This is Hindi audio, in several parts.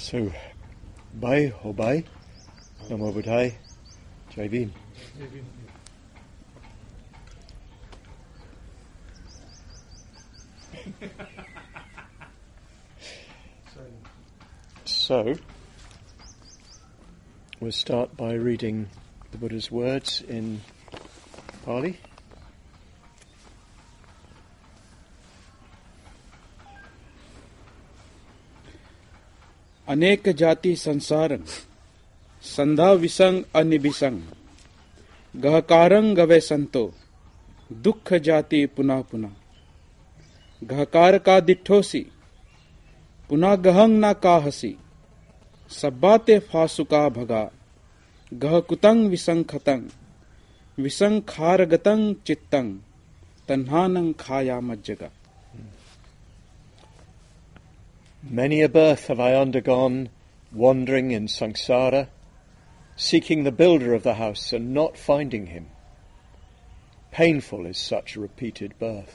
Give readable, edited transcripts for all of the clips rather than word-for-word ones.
So, Bhai ho Bhai, Namo Buddhaya, Jai Bhim. So, we'll start by reading the Buddha's words in Pali. अनेक जाति संसारं संधा विसंग अनिबिसंग गहकारं गवे संतो दुख जाति पुनः पुनः गहकार का दिठोसी पुनः गहंग ना काहसी सब्बाते फासुका भगा गहकुतंग विसंखतंग विसंखारगतंग चित्तंग तन्हानं खाया मज्जगा. Many a birth have I undergone, wandering in samsara, seeking the builder of the house and not finding him. Painful is such repeated birth.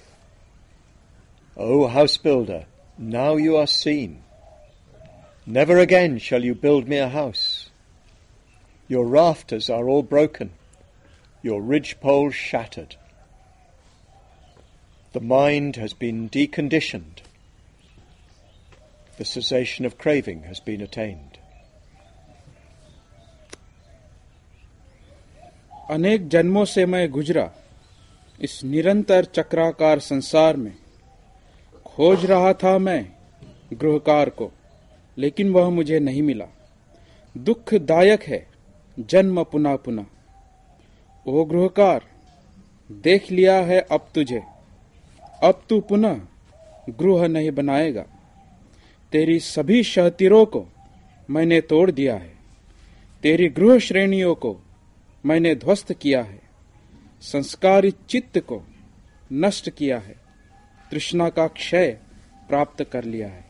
O house builder, now you are seen. Never again shall you build me a house. Your rafters are all broken, your ridgepoles shattered. The mind has been deconditioned. The cessation of craving has been attained. अनेक जन्मों से मैं गुजरा इस निरंतर चक्राकार संसार में. खोज रहा था मैं गृहकार को, लेकिन वह मुझे नहीं मिला. दुखदायक है जन्म पुनः पुनः. ओ गृहकार, देख लिया है अब तुझे, अब तू पुनः गृह नहीं बनाएगा. तेरी सभी शहतिरों को मैंने तोड़ दिया है, तेरी गृह श्रेणियों को मैंने ध्वस्त किया है, संस्कारित चित्त को नष्ट किया है, तृष्णा का क्षय प्राप्त कर लिया है.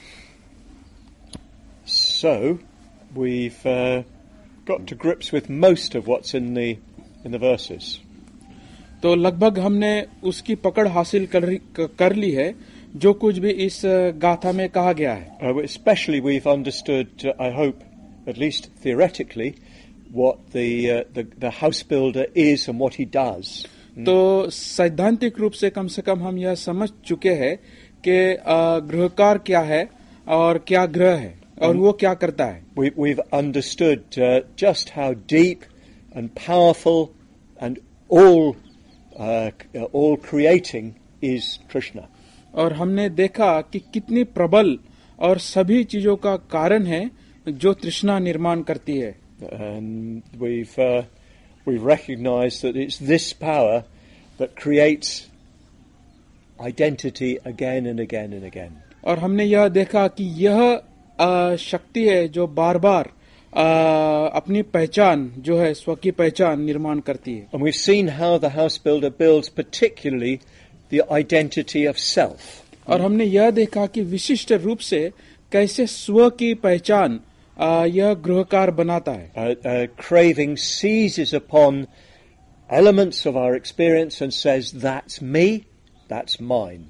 So, we've got to grips with most of what's in the verses. तो लगभग हमने उसकी पकड़ हासिल कर ली है जो कुछ भी इस गाथा में कहा गया है. Especially we've understood, I hope, at least theoretically, what the house builder is and what he does. तो सैद्धांतिक रूप से कम हम यह समझ चुके हैं कि गृहकार क्या है और क्या गृह है और वो क्या करता है. We've understood just how deep and powerful and all creating is Krishna. और हमने देखा कि कितनी प्रबल और सभी चीजों का कारण है जो तृष्णा निर्माण करती है. And we've recognized that it's this power that creates identity again and again and again. और हमने यह देखा कि यह शक्ति है जो बार बार अपनी पहचान जो है स्व की पहचान निर्माण करती है. And we've seen how the house builder builds particularly the identity of self. और हमने यह देखा कि विशिष्ट रूप से कैसे स्व की पहचान यह गृहकार बनाता है. Craving seizes upon elements of our experience and says, that's me, that's mine.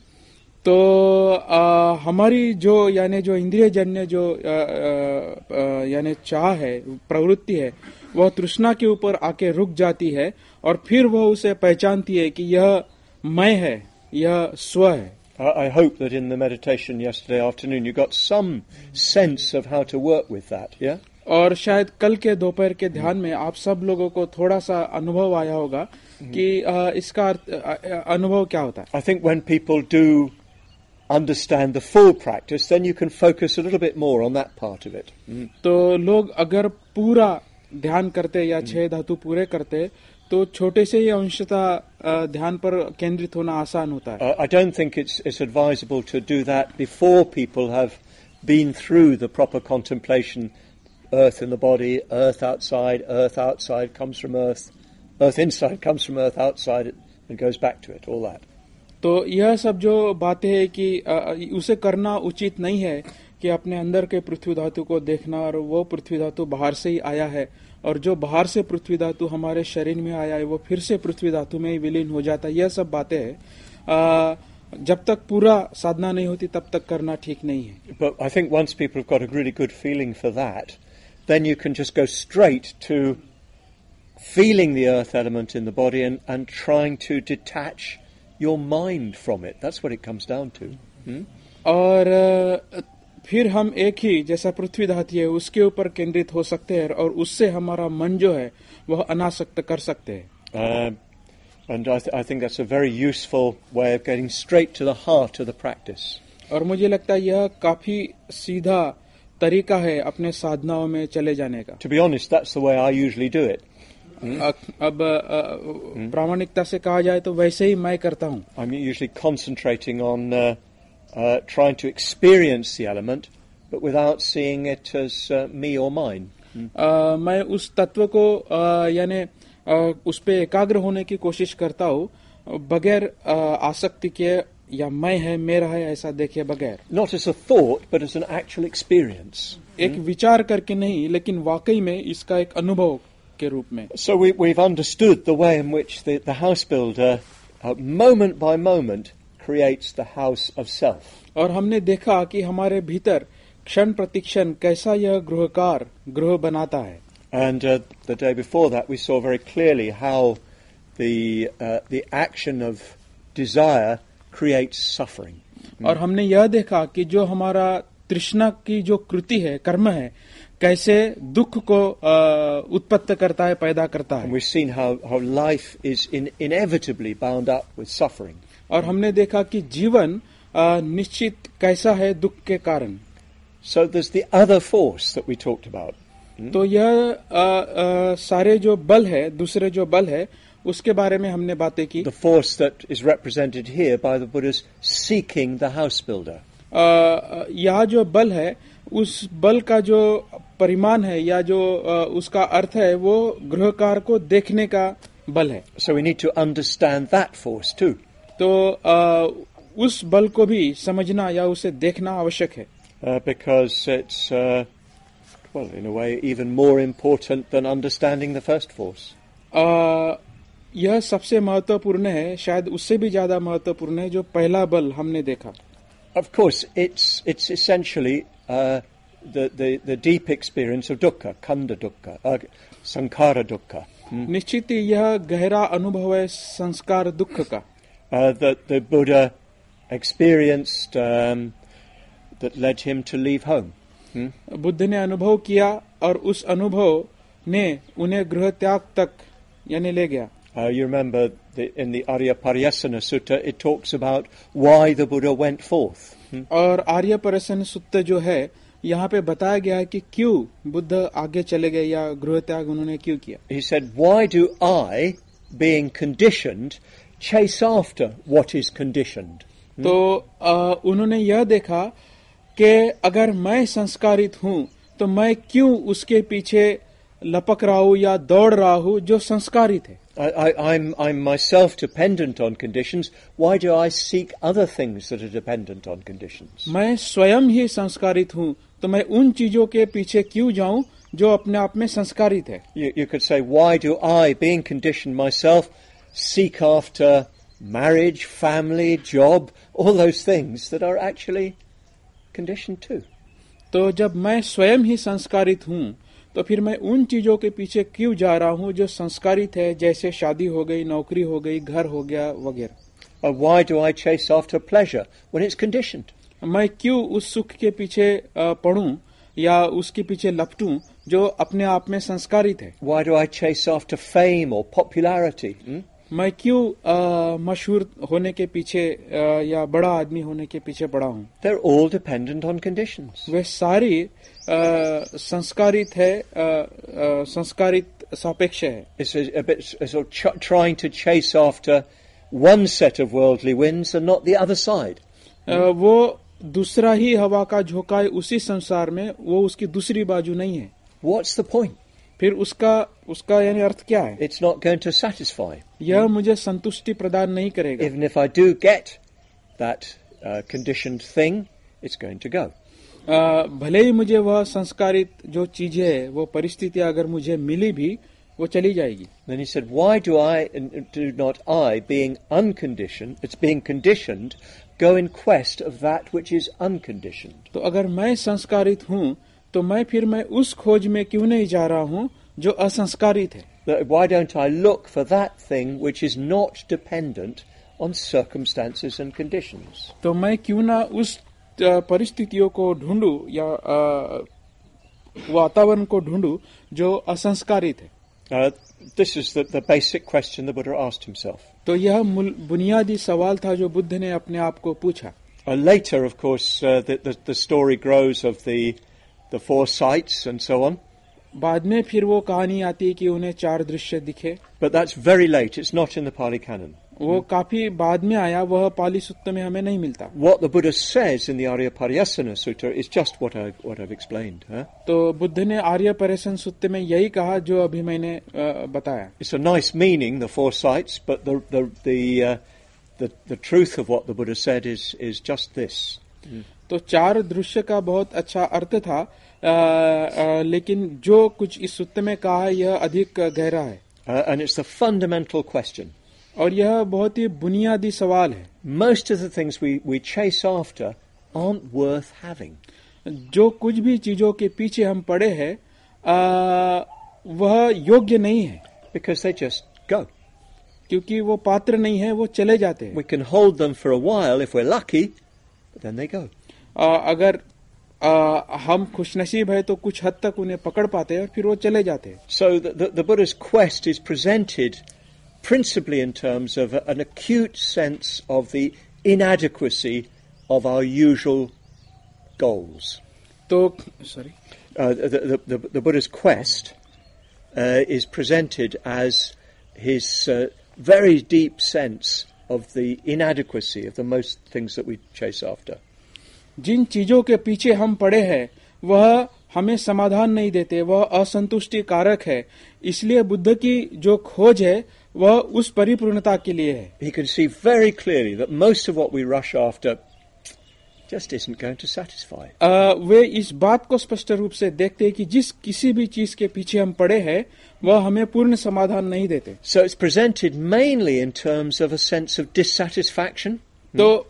तो हमारी जो यानी जो इंद्रिय जन्य जो यानी चाह है, प्रवृत्ति है, वह तृष्णा के ऊपर आके रुक जाती है और फिर वह उसे पहचानती है कि यह मैं है, यह स्व है. I hope that in the meditation yesterday afternoon you got some sense of how to work with that, yeah? और शायद कल के दोपहर के ध्यान में आप सब लोगों को थोड़ा सा अनुभव आया होगा कि इसका अनुभव क्या होता है. I think when people do understand the full practice, then you can focus a little bit more on that part of it. तो लोग अगर पूरा ध्यान करते या 6 धातु पूरे करते तो छोटे से ही अंशतः ध्यान पर केंद्रित होना आसान होता है. I don't think it's advisable to do that before people have been through the proper contemplation. Earth in the body, earth outside comes from earth inside comes from earth outside it and goes back to it, all that. तो यह सब जो बातें है कि उसे करना उचित नहीं है कि अपने अंदर के पृथ्वी धातु को देखना और वो पृथ्वी धातु बाहर से ही आया है और जो बाहर से पृथ्वी धातु हमारे शरीर में आया है वो फिर से पृथ्वी धातु में ही विलीन हो जाता है. यह सब बातें हैं जब तक पूरा साधना नहीं होती तब तक करना ठीक नहीं है. But I think once people have got a really good feeling for that, then you can just go straight to feeling the earth element in the body and trying to detach your mind from it. That's what it comes down to. और फिर हम एक ही जैसा पृथ्वी धाती है उसके ऊपर केंद्रित हो सकते हैं और उससे हमारा मन जो है वह अनासक्त कर सकते हैं. And I think that's a very useful way of getting straight to the heart of the practice. और मुझे लगता है यह काफी सीधा तरीका है अपने साधनाओं में चले जाने का. To be honest, that's the way I usually do it. अब प्रामाणिकता से कहा जाए तो वैसे ही मैं करता हूँ. I'm usually concentrating on trying to experience the element, but without seeing it as me or mine. मैं उस तत्व को यानी उस पे एकाग्र होने की कोशिश करता हूँ बगैर आसक्ति के या मैं है मेरा है ऐसा देखे बगैर. Not as a thought, but as an actual experience. एक विचार करके नहीं लेकिन वाकई में इसका एक अनुभव के रूप में. So we've understood the way in which the house builder, moment by moment, creates the house of self. और हमने देखा कि हमारे भीतर क्षण प्रतिक्षण कैसा यह गृहकार गृह बनाता है. And the day before that, we saw very clearly how the action of desire creates suffering. और हमने यह देखा कि जो हमारा तृष्णा की जो कृति है कर्म है कैसे दुख को उत्पत्त करता है पैदा करता है. And we've seen how life is inevitably bound up with suffering. और हमने देखा कि जीवन निश्चित कैसा है दुख के कारण. So there's the other force that we talked about. तो यह सारे जो बल है दूसरे जो बल है उसके बारे में हमने बातें की. The force that is represented here by the Buddha's seeking the house builder. यह जो बल है उस बल का जो परिमाण है या जो उसका अर्थ है वो गृहकार को देखने का बल है. So we need to understand that force too. तो उस बल को भी समझना या उसे देखना आवश्यक है. Because it's well, in a way, even more important than understanding the first force. यह सबसे महत्वपूर्ण है शायद उससे भी ज्यादा महत्वपूर्ण है जो पहला बल हमने देखा. Of course, it's essentially the deep experience of dukkha, khanda dukkha, sankhara dukkha. निश्चित ही यह गहरा अनुभव है संस्कार दुख का. That the Buddha experienced that led him to leave home. Buddha ने अनुभव किया और उस अनुभव ने उन्हें गृह त्याग तक यानी ले गया. You remember in the Arya-Pariyasana Sutta, it talks about why the Buddha went forth. और आर्य परिसन सुत्त जो है यहाँ पे बताया गया है कि क्यों बुद्ध आगे चले गए या गृह त्याग उन्होंने क्यों किया. He said, why do I, being conditioned, chase after what is conditioned? तो उन्होंने यह देखा कि अगर मैं संस्कारित हूँ तो मैं क्यों उसके पीछे लपक रहा हूँ या दौड़ रहा हूँ जो संस्कारित है. I'm myself dependent on conditions. Why do I seek other things that are dependent on conditions? मैं स्वयं ही संस्कारित हूँ तो मैं उन चीजों के पीछे क्यों जाऊँ जो अपने आप में संस्कारित है. You could say, why do I, being conditioned myself, seek after marriage, family, job, all those things that are actually conditioned too. तो जब मैं स्वयं ही संस्कारित हूँ तो फिर मैं उन चीजों के पीछे क्यों जा रहा हूँ जो संस्कारित है जैसे शादी हो गई नौकरी हो गई घर हो गया वगैरह. Why do I chase after pleasure when it's conditioned? मैं क्यों उस सुख के पीछे पड़ूं या उसके पीछे लपटूं जो अपने आप में संस्कारित है. Why do I chase after fame or popularity? मैं क्यों मशहूर होने के पीछे या बड़ा आदमी होने के पीछे पड़ा हूँ. They're all dependent on conditions. वे सारी संस्कारित है संस्कारित सापेक्ष है. It's a bit sort of trying to chase after one set of worldly winds and not the other side. वो दूसरा ही हवा का झोंका है उसी संसार में वो उसकी दूसरी बाजू नहीं है. What's the point? फिर उसका यानी अर्थ क्या है. It's not going to satisfy. यह मुझे संतुष्टि प्रदान नहीं करेगा. Even if I do get that conditioned thing, it's going to go. भले ही मुझे वह संस्कारित जो चीज है वो परिस्थितियां अगर मुझे मिली भी वो चली जाएगी. Then he said, why do not I, being unconditioned, it's being conditioned, go in quest of that which is unconditioned? तो अगर मैं संस्कारित हूँ तो मैं उस खोज में क्यों नहीं जा रहा हूँ जो असंस्कारित है? Why don't I look for that thing which is not dependent on circumstances and conditions? तो मैं क्यों ना उस परिस्थितियों को ढूंढूं या वातावरण को ढूंढूं जो असंस्कारित है? This is the basic question the Buddha asked himself. तो यह बुनियादी सवाल था जो बुद्ध ने अपने आप को पूछा. Later, of course, the story grows of the four sights and so on. बाद में फिर वो कहानी आती है कि उन्हें 4 दृश्य दिखे. But that's very late. It's not in the Pali Canon. वो काफी बाद में आया, वह पाली सुत्त में हमें नहीं मिलता. What the Buddha says in the Aryapariyasana Sutta is just what I've explained. Huh? तो बुद्ध ने आर्यपर्यसन सुत्त में यही कहा जो अभी मैंने बताया. It's a nice meaning, the four sights, but the truth of what the Buddha said is just this. तो 4 दृश्य का बहुत अच्छा अर्थ था, लेकिन जो कुछ इस सुत्त में कहा है यह अधिक गहरा है. And it's the fundamental question. और यह बहुत ही बुनियादी सवाल है. Most of the things we chase after aren't worth having. जो कुछ भी चीजों के पीछे हम पड़े हैं वह योग्य नहीं है. Because they just go. क्योंकि वो पात्र नहीं है, वो चले जाते हैं. We can hold them for a while if we're lucky, but then they go. अगर हम खुशनसीब है तो कुछ हद तक उन्हें पकड़ पाते हैं और फिर वो चले जाते हैं. So the Buddha's quest is presented principally in terms of an acute sense of the inadequacy of our usual goals. तो sorry. The Buddha's quest is presented as his very deep sense of the inadequacy of the most things that we chase after. जिन चीजों के पीछे हम पड़े हैं वह हमें समाधान नहीं देते, वह असंतुष्टि कारक है. इसलिए बुद्ध की जो खोज है वह उस परिपूर्णता के लिए है. He can see very clearly that most of what we rush after just isn't going to satisfy. वे इस बात को स्पष्ट रूप से देखते हैं कि जिस किसी भी चीज के पीछे हम पड़े हैं वह हमें पूर्ण समाधान नहीं देते. So it's presented mainly in terms of a sense of dissatisfaction. तो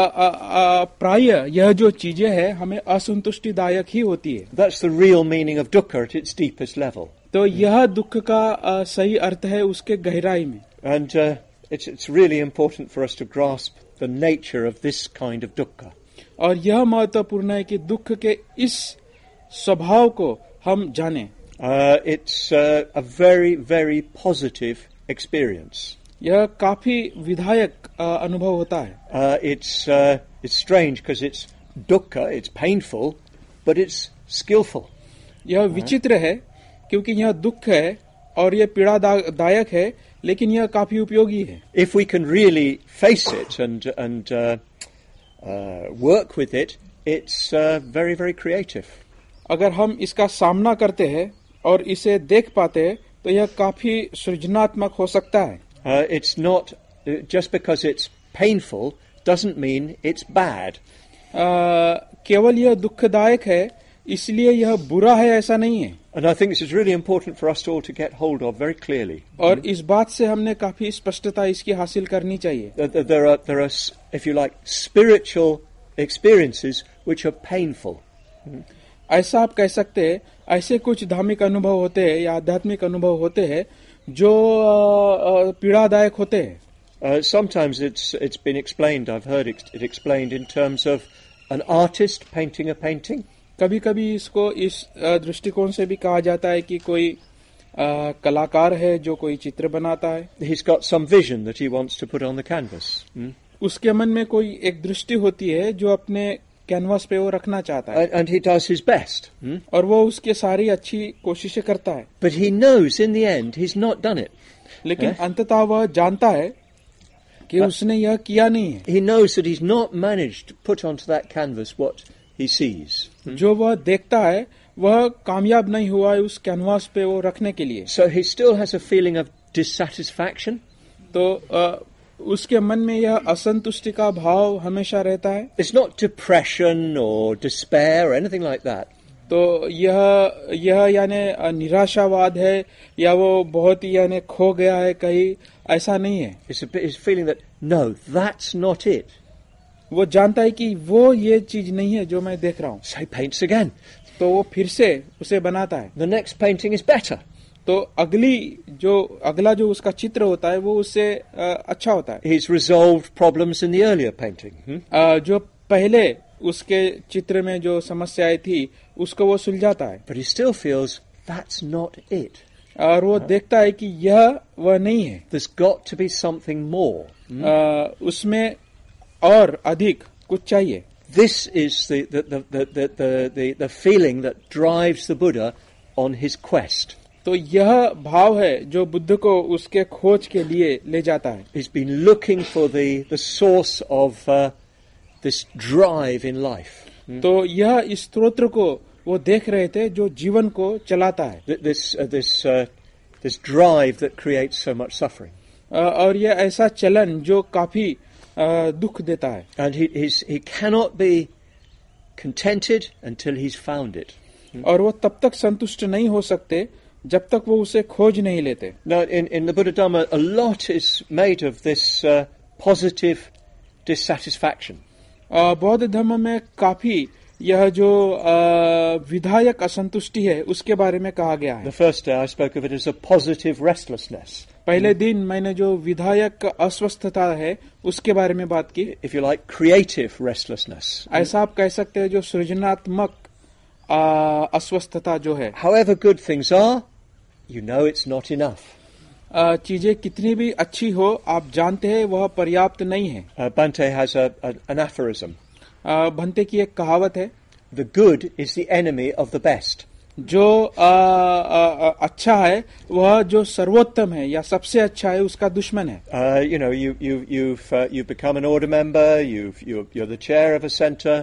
प्राय यह जो चीजें हैं हमें असंतुष्टिदायक ही होती है. That's the real meaning of dukkha at its deepest level. तो यह दुख का सही अर्थ है उसके गहराई में. And it's really important for us to grasp the nature of this kind of dukkha. और यह महत्वपूर्ण है कि दुख के इस स्वभाव को हम जानें. It's a very, very positive experience. यह काफी विधायक अनुभव होता है. It's strange because it's dukkha, it's painful, but it's skillful. यह विचित्र है क्योंकि यह दुख है और यह पीड़ादायक है, लेकिन यह काफी उपयोगी है. If we can really face it and work with it, it's very, very creative. अगर हम इसका सामना करते हैं और इसे देख पाते हैं तो यह काफी सृजनात्मक हो सकता है. It's not just because it's painful doesn't mean it's bad. केवल यह दुखदायक है इसलिए यह बुरा है ऐसा नहीं है. And I think this is really important for us all to get hold of very clearly. और इस बात से हमने काफी स्पष्टता इसकी हासिल करनी चाहिए. There are, if you like, spiritual experiences which are painful. ऐसा आप कह सकते हैं, ऐसे कुछ धार्मिक अनुभव होते हैं या आध्यात्मिक अनुभव होते हैं जो पीड़ादायक होते हैं. Sometimes it's been explained, I've heard it explained in terms of an artist painting a painting. कभी-कभी इसको इस दृष्टिकोण से भी कहा जाता है कि कोई कलाकार है जो कोई चित्र बनाता है. He's got some vision that he wants to put on the canvas. उसके मन में कोई एक दृष्टि होती है जो अपने कैनवास पे वो रखना चाहता है. And he does his best. और वो उसके सारी अच्छी कोशिशें करता है. But he knows in the end he's not done it. लेकिन अंततः वह जानता है कि उसने यह किया नहीं है. He knows that he's not managed to put onto that canvas what he sees. जो वह देखता है वह कामयाब नहीं हुआ है उस कैनवास पे वो रखने के लिए. So he still has a feeling of dissatisfaction. तो उसके मन में यह असंतुष्टि का भाव हमेशा रहता है. It's not depression or despair or anything like that. तो यह यानी निराशावाद है या वो बहुत ही यानी खो गया है कहीं, ऐसा नहीं है. It's feeling that no, that's not it. वो जानता है कि वो ये चीज नहीं है जो मैं देख रहा हूँ, So he paints again. तो वो फिर से उसे बनाता है। The next painting is better. तो अगला जो उसका चित्र होता है वो उससे अच्छा होता है। He's resolved problems in the earlier painting. जो पहले उसके चित्र में जो समस्याएं थी उसको वो सुलझाता है, But he still feels that's not it. और वो देखता है कि यह वह नहीं है। There's got to be something more. उसमें और अधिक कुछ चाहिए। This is the feeling that drives the Buddha on his quest. तो यह भाव है जो बुद्ध को उसके खोज के लिए ले जाता है। He's been looking for the source of this drive in life. तो यह इस स्तोत्र को वो देख रहे थे जो जीवन को चलाता है। This drive that creates so much suffering. और यह ऐसा चलन जो काफी दुख देता है। And he cannot be contented until he's found it. और वो तब तक संतुष्ट नहीं हो सकते जब तक वो उसे खोज नहीं लेते। Now, in the Buddha Dhamma, a lot is made of this positive dissatisfaction. बौद्ध धर्म में काफी यह जो विधायक असंतुष्टि है उसके बारे में कहा गया है। The first day I spoke of it as a positive restlessness. पहले दिन मैंने जो विधायक अस्वस्थता है उसके बारे में बात की। If you like, creative restlessness. ऐसा आप कह सकते हैं जो सृजनात्मक अस्वस्थता जो है। However good things are, you know it's not enough. चीजें कितनी भी अच्छी हो आप जानते हैं वह पर्याप्त नहीं है। Bhante has an aphorism. Bhante की एक कहावत है, The good is the enemy of the best. जो अच्छा है वह जो सर्वोत्तम है या सबसे अच्छा है उसका दुश्मन है। You've become an order member. You're the chair of a center.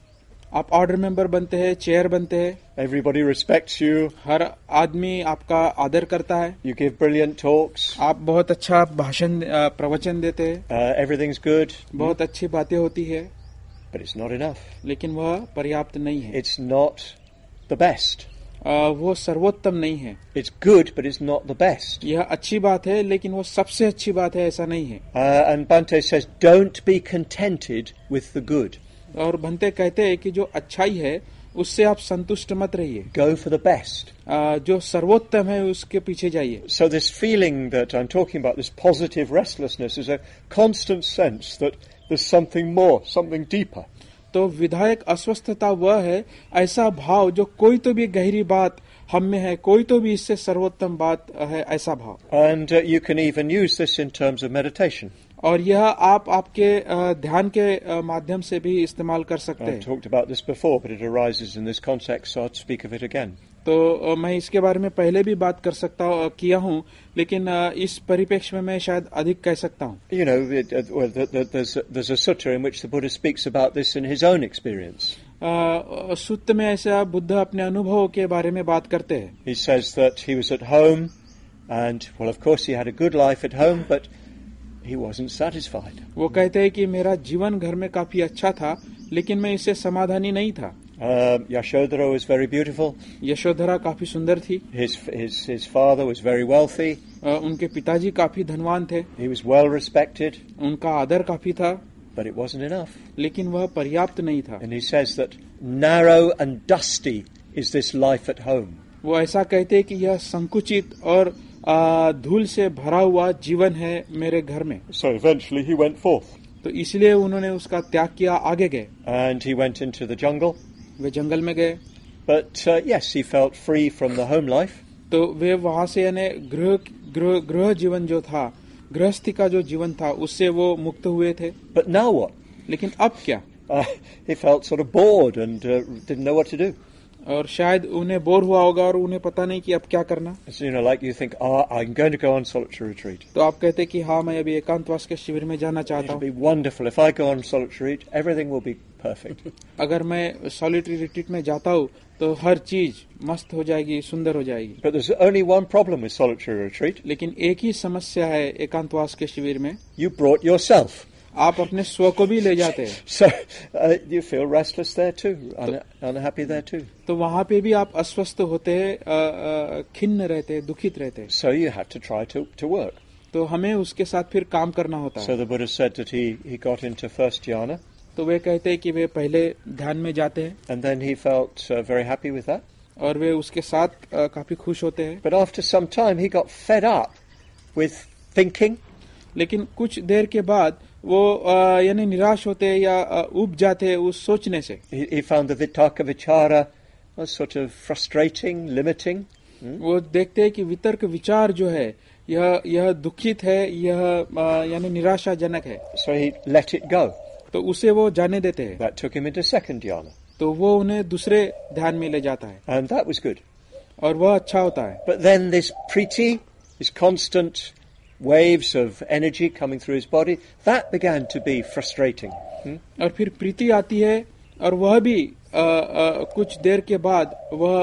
आप ऑर्डर मेंबर बनते हैं, चेयर बनते हैं। Everybody respects you. हर आदमी आपका आदर करता है। You give brilliant talks. आप बहुत अच्छा भाषण प्रवचन देते हैं। Everything's good. बहुत अच्छी बातें होती है, But it's not enough. लेकिन वह पर्याप्त नहीं है। It's not the best. वो सर्वोत्तम नहीं है। It's good, but it's not the best. यह अच्छी बात है लेकिन वो सबसे अच्छी बात है ऐसा नहीं है। And Bhante says, don't be contented with the good. और भंते कहते हैं कि जो अच्छाई है उससे आप संतुष्ट मत रहिए। Go for the best. जो सर्वोत्तम है उसके पीछे जाइए। So this feeling that I'm talking about, this positive restlessness, is a constant sense that there's something more, something deeper. तो विधायक अस्वस्थता वह है ऐसा भाव जो कोई तो भी गहरी बात हम में है, कोई तो भी इससे सर्वोत्तम बात है, ऐसा भाव। And you can even use this in terms of meditation. और यह आप आपके ध्यान के माध्यम से भी इस्तेमाल कर सकते हैं। I've talked about this before, but it arises in this context, so I'll speak of it again. तो मैं इसके बारे में पहले भी बात कर किया हूँ, लेकिन इस परिप्रेक्ष्य में मैं शायद अधिक कह सकता हूँ। You know, there's a sutta in which the Buddha speaks about this in his own experience. सुत्त में ऐसा बुद्ध अपने अनुभव के बारे में बात करते हैं। He says that he was at home, and well, of course, he had a good life at home, but he wasn't satisfied. वो कहते हैं कि मेरा जीवन घर में काफी अच्छा था, लेकिन मैं इससे समाधानी नहीं था। Yashodhara was very beautiful. Yashodhara काफी सुंदर थी। His father was very wealthy. उनके पिताजी काफी धनवान थे। He was well respected. उनका आदर काफी था, but it wasn't enough. लेकिन वह पर्याप्त नहीं था। And he says that narrow and dusty is this life at home. वो ऐसा कहते हैं कि यह संकुचित और धूल से भरा हुआ जीवन है मेरे घर में। So eventually he went forth. तो इसलिए उन्होंने उसका त्याग किया, आगे गए। And he went into the jungle. वे जंगल में गए। But yes, he felt free from the home life. तो वे वहां से यानी गृह जीवन जो था, गृहस्थी का जो जीवन था, उससे वो मुक्त हुए थे। But now what? लेकिन अब क्या? He felt sort of bored and didn't know what to do. और शायद उन्हें बोर हुआ होगा और उन्हें पता नहीं कि अब क्या करना। So, you know, like you think, I'm going to go on solitary retreat. तो आप कहते कि हाँ, मैं अभी एकांतवास के शिविर में जाना चाहता It'll हूँ। be wonderful if I go on solitary retreat. Everything will be perfect. अगर मैं सॉलिटरी रिट्रीट में जाता हूँ तो हर चीज मस्त हो जाएगी, सुंदर हो जाएगी। But there's only one problem with solitary retreat. लेकिन एक ही समस्या है एकांतवास के शिविर में। You brought yourself. आप अपने स्व को भी ले जाते हैं। So you feel restless there too, unhappy there too. तो वहाँ पे भी आप अस्वस्थ होते हैं, खिन्न रहते हैं, दुखित रहते हैं। So you have to try to work. तो हमें उसके साथ फिर काम करना होता है। So the Buddha said that he got into first jhana. तो वे कहते हैं कि वे पहले ध्यान में जाते हैं and then he felt very happy with that. और वे उसके साथ काफी खुश होते हैं. But after some time he got fed up with thinking. लेकिन कुछ देर के बाद वो यानी निराश होते हैं या ऊब जाते हैं उस सोचने से. He found the Vitarka Vichara was sort of frustrating, limiting. वो देखते हैं कि वितर्क विचार जो है यह दुखित है, यह यानी निराशाजनक है. So he let it go. तो उसे वो जाने देते हैं. That took him into second dhyana. तो वो उन्हें दूसरे ध्यान में ले जाता है. And that was good. और वह अच्छा होता है. But then this priti, this constant waves of energy coming through his body, that began to be frustrating. और फिर प्रीति आती है और वह भी कुछ देर के बाद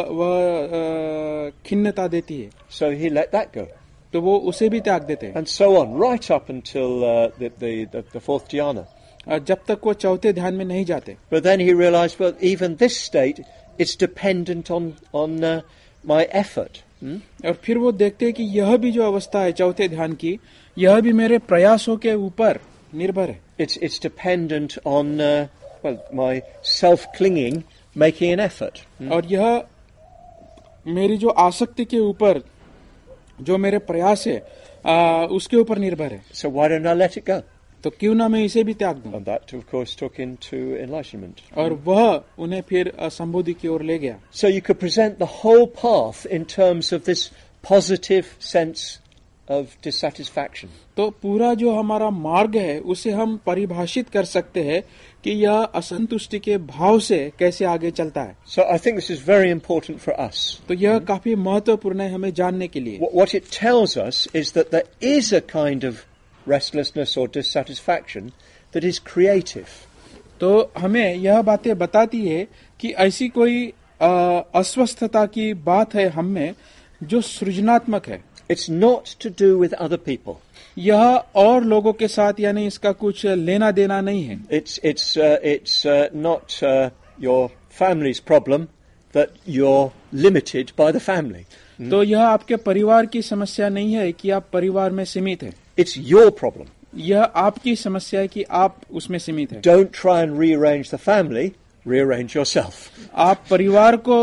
वह खिन्नता देती है. So he let that go. तो वो उसे भी त्याग देते हैं. And so on, right up until the fourth dhyana. जब तक वो चौथे ध्यान में नहीं जाते. But then he realized, well, even this state, it's dependent on my effort. और फिर वो देखते हैं कि यह भी जो अवस्था है चौथे ध्यान की, यह भी मेरे प्रयासों के ऊपर निर्भर है. It's dependent on my self-clinging, making an effort. और यह मेरी जो आसक्ति के ऊपर जो मेरे प्रयास है उसके ऊपर निर्भर है. So why don't I let it go? तो क्यों ना मैं इसे भी त्याग दूं. And that, of course, took him to enlightenment. और वह उन्हें फिर संबोधि की ओर ले गया. So you could present the whole path in terms of this positive sense of dissatisfaction. तो पूरा जो हमारा मार्ग है उसे हम परिभाषित कर सकते हैं कि यह असंतुष्टि के भाव से कैसे आगे चलता है. So I think this is very important for us. तो यह काफी महत्वपूर्ण है हमें जानने के लिए. What it tells us is that there is a kind of restlessness or dissatisfaction that is creative. तो हमें यह बातें बताती है कि ऐसी कोई अस्वस्थता की बात है हम में जो सृजनात्मक है. It's not to do with other people. यह और लोगों के साथ यानी इसका कुछ लेना देना नहीं है. It's not your family's problem that you're limited by the family. तो यह आपके परिवार की समस्या नहीं है कि आप परिवार में सीमित हैं. It's your problem. यह आपकी समस्या है कि आप उसमें सीमित हैं. Don't try and rearrange the family, rearrange yourself. आप परिवार को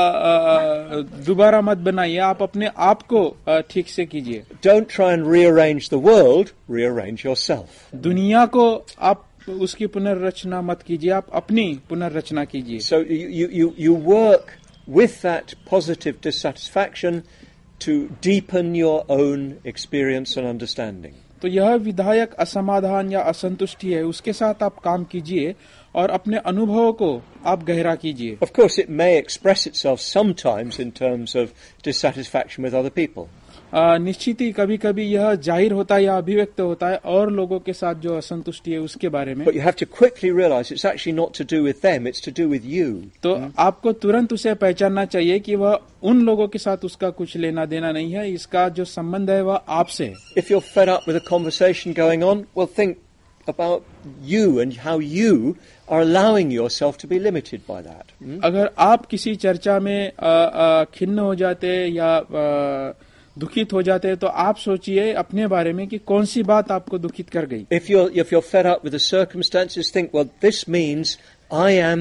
दोबारा मत बनाइए, आप अपने आप को ठीक से कीजिए. Don't try and rearrange the world, rearrange yourself. दुनिया को आप उसकी पुनर्रचना मत कीजिए, आप अपनी पुनर्रचना कीजिए. So you work with that positive dissatisfaction to deepen your own experience and understanding. तो यह विधायक असमाधान या असंतुष्टि है, उसके साथ आप काम कीजिए और अपने अनुभवों को आप गहरा कीजिए. Of course, it may express itself sometimes in terms of dissatisfaction with other people. निश्चित ही कभी कभी यह जाहिर होता है या अभिव्यक्त होता है और लोगों के साथ जो असंतुष्टि है उसके बारे में. But you have to quickly realize it's actually not to do with them, it's to do with you. तो आपको तुरंत उसे पहचानना चाहिए कि वह उन लोगों के साथ उसका कुछ लेना देना नहीं है, इसका जो संबंध है वह आपसे है. If you're fed up with a conversation going on, well, think about you and how you are allowing yourself to be limited by that. अगर आप किसी चर्चा में खिन्न हो जाते या दुखित हो जाते हैं तो आप सोचिए अपने बारे में कि कौन सी बात आपको दुखित कर गई. If you're fed up with the circumstances, think, well, this means I am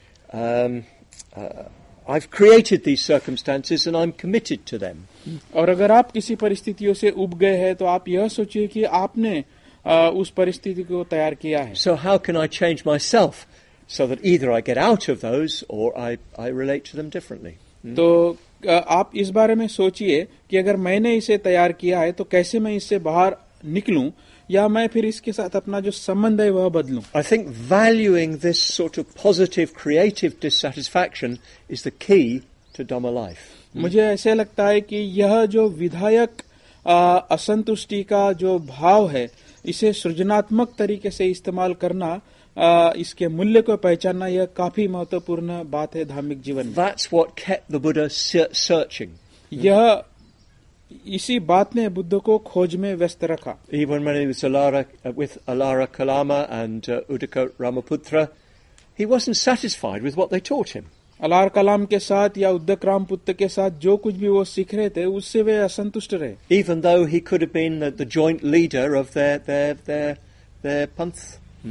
I've created these circumstances and I'm committed to them. और अगर आप किसी परिस्थितियों से उब गए हैं तो आप यह सोचिए कि आपने उस परिस्थिति को तैयार किया है. So how can I change myself so that either I get out of those or I relate to them differently? तो आप इस बारे में सोचिए कि अगर मैंने इसे तैयार किया है तो कैसे मैं इससे बाहर निकलूं या मैं फिर इसके साथ अपना जो संबंध है वह बदलूं. I think valuing this sort of positive creative dissatisfaction is the key to Dhamma life. मुझे ऐसे लगता है कि यह जो विधायक असंतुष्टि का जो भाव है इसे सृजनात्मक तरीके से इस्तेमाल करना, इसके मूल्य को पहचानना, यह काफी महत्वपूर्ण बात है धार्मिक जीवन में. That's what kept the Buddha searching. यह इसी बात ने बुद्ध को खोज में व्यस्त रखा. Even when he was with Alara Kalama and Uddaka Ramaputra, he wasn't satisfied with what they taught him. अलार कलाम के साथ या उद्दक रामपुत्र के साथ जो कुछ भी वो सीख रहे थे उससे वे असंतुष्ट रहे. Even though he could have been the joint leader of their panth.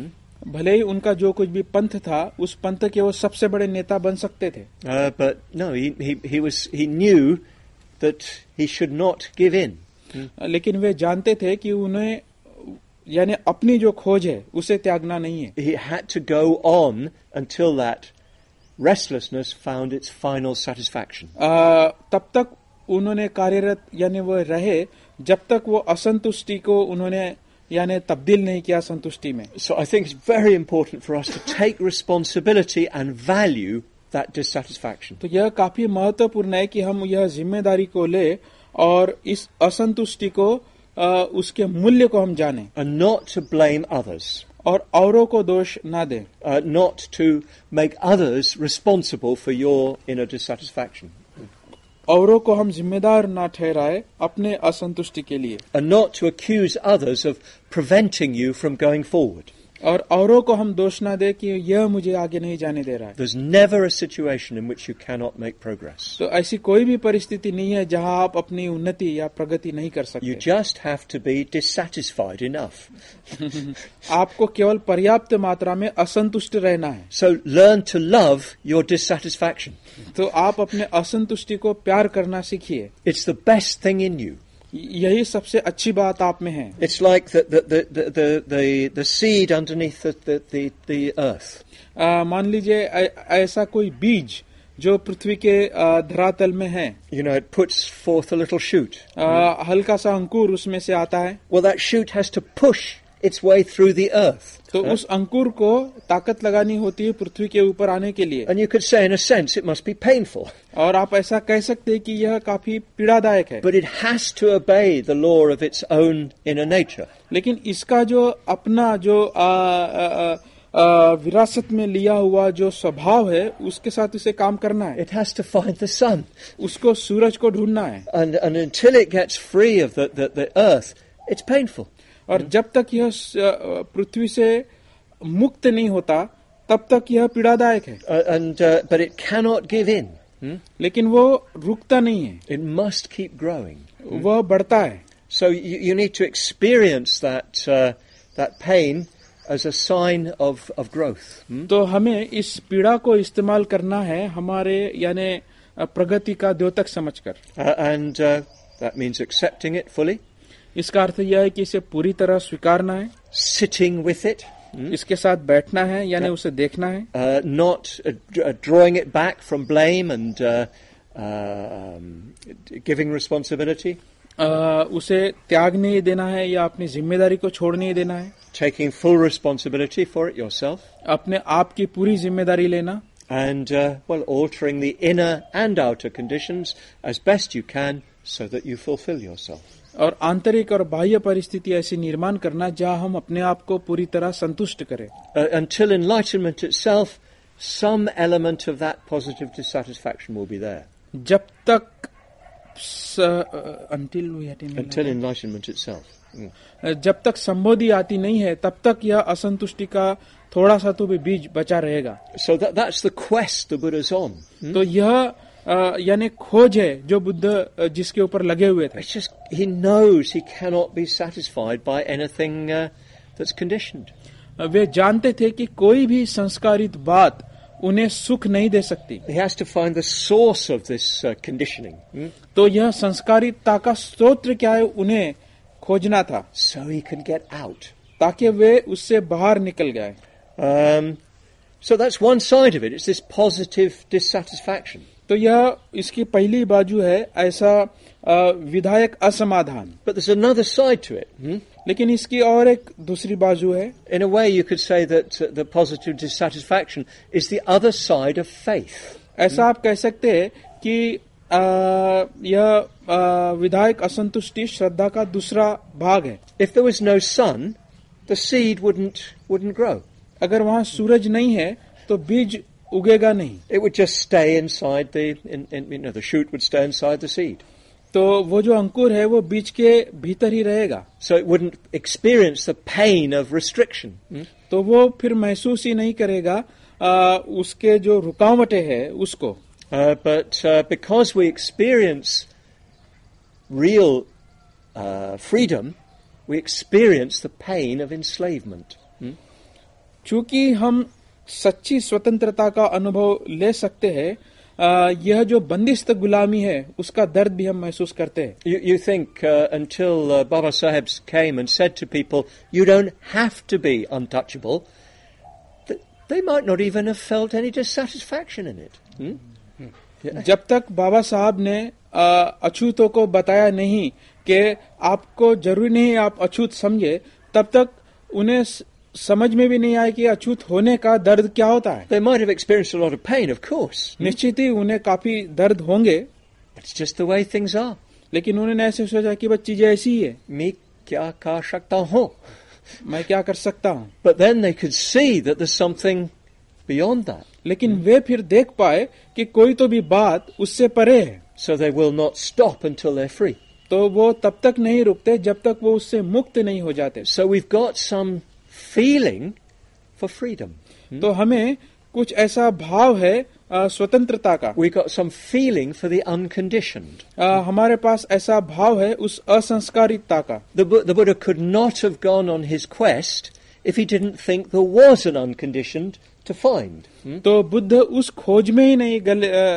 भले ही उनका जो कुछ भी पंथ था, उस पंथ के वो सबसे बड़े नेता बन सकते थे, but no, he knew that he should not give in. लेकिन वे जानते थे कि उन्हें यानी अपनी जो खोज है उसे त्यागना नहीं है. He had to go on until that restlessness found its final satisfaction. तब तक उन्होंने कार्यरत यानी वो रहे जब तक वो असंतुष्टि को उन्होंने यानी तब्दील नहीं किया संतुष्टि में. So I think it's very important for us to take responsibility and value that dissatisfaction. तो यह काफी महत्वपूर्ण है कि हम यह जिम्मेदारी को ले और इस असंतुष्टि को उसके मूल्य को हम जानें. And not to blame others. और औरों को दोष ना दें. Not to make others responsible for your inner dissatisfaction. औरों को हम जिम्मेदार ना ठहराए अपने असंतुष्टि के लिए. And not to accuse others of preventing you from going forward. और औरों को हम दोष ना दे कि यह मुझे आगे नहीं जाने दे रहा है. There's never a situation in which you cannot make progress. तो ऐसी कोई भी परिस्थिति नहीं है जहां आप अपनी उन्नति या प्रगति नहीं कर सकते. You just have to be dissatisfied enough. आपको केवल पर्याप्त मात्रा में असंतुष्ट रहना है. So learn to love your dissatisfaction. तो आप अपने असंतुष्टि को प्यार करना सीखिए. It's the best thing in you. यही सबसे अच्छी बात आप में है. It's like the seed underneath the earth. मान लीजिए ऐसा कोई बीज जो पृथ्वी के धरातल में है. You know, it puts forth a little shoot. हल्का सा अंकुर उसमें से आता है. Well, that shoot has to push its way through the earth. तो उस अंकुर को ताकत लगानी होती है पृथ्वी के ऊपर आने के लिए. And you could say, in a sense, it must be painful. और आप ऐसा कह सकते हैं कि यह काफी पीड़ादायक है. But it has to obey the law of its own inner nature. लेकिन इसका जो अपना जो विरासत में लिया हुआ जो स्वभाव है उसके साथ उसे काम करना है. It has to find the sun. उसको सूरज को ढूंढना है. And until it gets free of the earth, it's painful. और जब तक यह पृथ्वी से मुक्त नहीं होता तब तक यह पीड़ादायक है. But it cannot give in. लेकिन वो रुकता नहीं है. It must keep growing. वह बढ़ता है. So you need to experience that pain as a sign of growth. तो हमें इस पीड़ा को इस्तेमाल करना है हमारे यानी प्रगति का द्योतक समझकर. And that means accepting it fully. इसका अर्थ यह है कि इसे पूरी तरह स्वीकारना है. Sitting with it. इसके साथ बैठना है यानी उसे देखना है. Not drawing it back from blame and giving responsibility. उसे त्याग नहीं देना है या अपनी जिम्मेदारी को छोड़ नहीं देना है. Taking full responsibility for it yourself. अपने आप की पूरी जिम्मेदारी लेना. And altering the inner and outer conditions as best you can so that you fulfill yourself. और आंतरिक और बाह्य परिस्थिति ऐसी निर्माण करना जहां हम अपने आप को पूरी तरह संतुष्ट करें. Until enlightenment itself, some element of that positive dissatisfaction will be there. जब तक until enlightenment itself. जब तक संबोधि आती नहीं है तब तक यह असंतुष्टि का थोड़ा सा तो भी बीज बचा रहेगा. So that's the quest the Buddha's on. तो यह यानी खोज है जो बुद्ध जिसके ऊपर लगे हुए थे. It's just he knows he cannot be satisfied by anything that's conditioned. वे जानते थे कि कोई भी संस्कारित बात उन्हें सुख नहीं दे सकती. He has to find the source of this conditioning. तो यह संस्कारितता का स्रोत क्या है उन्हें खोजना था. So he can get out. ताकि वे उससे बाहर निकल गए. So that's one side of it. It's this positive dissatisfaction. तो यह इसकी पहली बाजू है ऐसा विधायक असमाधान. But there's another side to it. लेकिन इसकी और एक दूसरी बाजू है. In a way you could say that the positive dissatisfaction is the other side of faith. ऐसा आप कह सकते हैं कि यह विधायक असंतुष्टि श्रद्धा का दूसरा भाग है. If there was no sun, the seed wouldn't grow. अगर वहाँ सूरज नहीं है तो बीज उगेगा नहीं. It would just stay inside the shoot would stay inside the seed. तो वो जो अंकुर है वो बीज के भीतर ही रहेगा. So it wouldn't experience the pain of restriction. तो वो फिर महसूस ही नहीं करेगा उसके जो रुकावटें है उसको. But because we experience real freedom, we experience the pain of enslavement. चूंकि हम सच्ची स्वतंत्रता का अनुभव ले सकते हैं, यह जो बंदिस्त गुलामी है उसका दर्द भी हम महसूस करते हैं. You think until Baba Saheb came and said to people, you don't have to be untouchable, they might not even have felt any dissatisfaction in it. Yeah. जब तक बाबा साहब ने अछूतों को बताया नहीं कि आपको जरूरी नहीं आप अछूत समझे, तब तक उन्हें समझ में भी नहीं आया कि अछूत होने का दर्द क्या होता है. They might have experienced a lot of pain, of course. निश्चित ही उन्हें काफी दर्द होंगे, But it's just the way things are. लेकिन उन्होंने ऐसे सोचा कि बस चीजें ऐसी ही है, मैं क्या कर सकता हूँ? मैं क्या कर सकता हूँ. But then they could see that there's something beyond that. लेकिन वे फिर देख पाए कि कोई तो भी बात उससे परे है. So they will not stop until they're free. तो वो तब तक नहीं रुकते जब तक वो उससे मुक्त नहीं हो जाते. So we've got some feeling for freedom. तो हमें कुछ ऐसा भाव है स्वतंत्रता का. We've got some feeling for the unconditioned. हमारे पास ऐसा भाव है उस असंस्कारितता का. The Buddha could not have gone on his quest if he didn't think there was an unconditioned to find. तो बुद्ध उस खोज में ही नहीं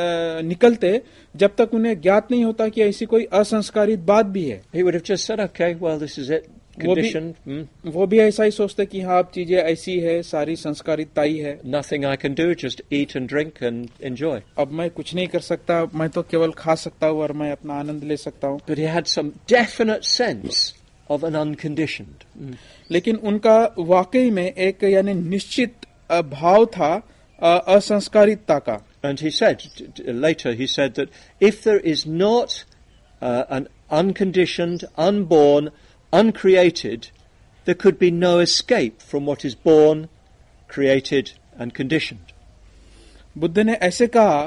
निकलते जब तक उन्हें ज्ञात नहीं होता कि ऐसी कोई असंस्कारित बात भी है. He would have just said, okay, well, this is it. Conditioned. वो भी ऐसा ही सोचते कि हाँ अब चीजें ऐसी है, सारी संस्कारितता ही है. Nothing I can do, just eat and drink and enjoy. अब मैं कुछ नहीं कर सकता, मैं तो केवल खा सकता हूँ और मैं अपना आनंद ले सकता हूँ. But he had some definite sense of an unconditioned. लेकिन उनका वाकई में एक यानी निश्चित भाव था असंस्कारितता का. And he said, later he said that if there is not an unconditioned, unborn, uncreated, there could be no escape from what is born, created and conditioned. Buddha ने ऐसे कहा,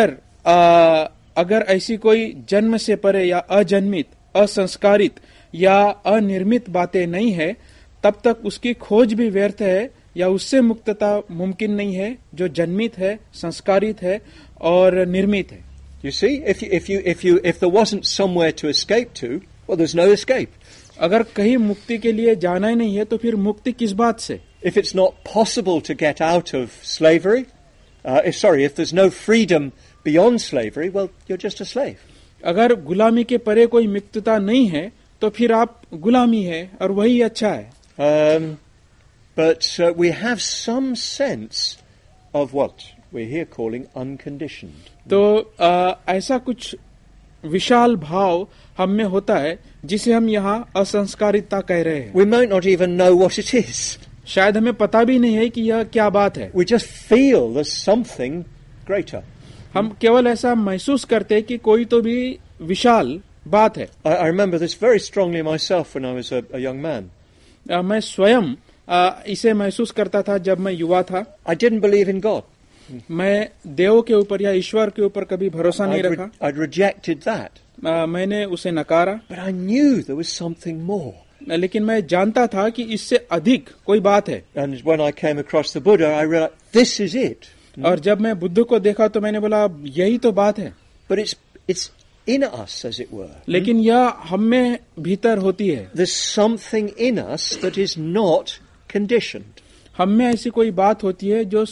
अगर ऐसी कोई जन्म से परे या अजन्मित, असंस्कारित या अनिर्मित बातें नहीं है, तब तक उसकी खोज भी व्यर्थ है या उससे मुक्तता मुमकिन नहीं है जो जन्मित है, संस्कारित है और निर्मित है. You see, if there wasn't somewhere to escape to, well, there's no escape. अगर कहीं मुक्ति के लिए जाना ही नहीं है तो फिर मुक्ति किस बात से? If it's not possible to get out of slavery, if there's no freedom beyond slavery, well, you're just a slave. अगर गुलामी के परे कोई मुक्तता नहीं है तो फिर आप गुलामी है और वही अच्छा है. But we have some sense of what we're here calling unconditioned. तो ऐसा कुछ विशाल भाव हम में होता है जिसे हम यहाँ असंस्कारितता कह रहे हैं. We might not even know what it is. शायद हमें पता भी नहीं है कि यह क्या बात है. We just feel there's something greater. हम केवल ऐसा महसूस करते हैं कि कोई तो भी विशाल बात है. I remember this very strongly myself when I was a young man. मैं स्वयं इसे महसूस करता था जब मैं युवा था. I didn't believe in God. मैं देव के ऊपर या ईश्वर के ऊपर कभी भरोसा नहीं रखा. I'd rejected that. मैंने उसे नकारा. But I knew there was something more. लेकिन मैं जानता था कि इससे अधिक कोई बात है. And when I came across the Buddha, I realized this is it. और जब मैं बुद्ध को देखा तो मैंने बोला यही तो बात है. But it's in us, as it were. लेकिन यह हम में भीतर होती है. There's something in us that is not conditioned. हम में ऐसी कोई बात होती है जो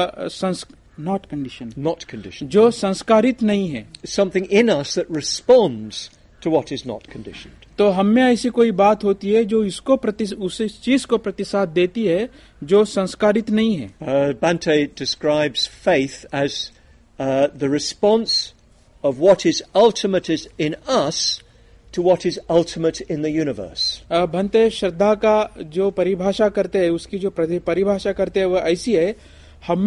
not conditioned, जो संस्कारित नहीं है. Something in us that responds to what is not conditioned. तो हम में ऐसी कोई बात होती है जो उस चीज को प्रतिसाद देती है जो संस्कारित नहीं है. Bhante describes faith as the response of what is ultimate is in us to what is ultimate in the universe. Bhante श्रद्धा का जो परिभाषा करते हैं, उसकी जो परिभाषा करते हैं वो ऐसी है, हम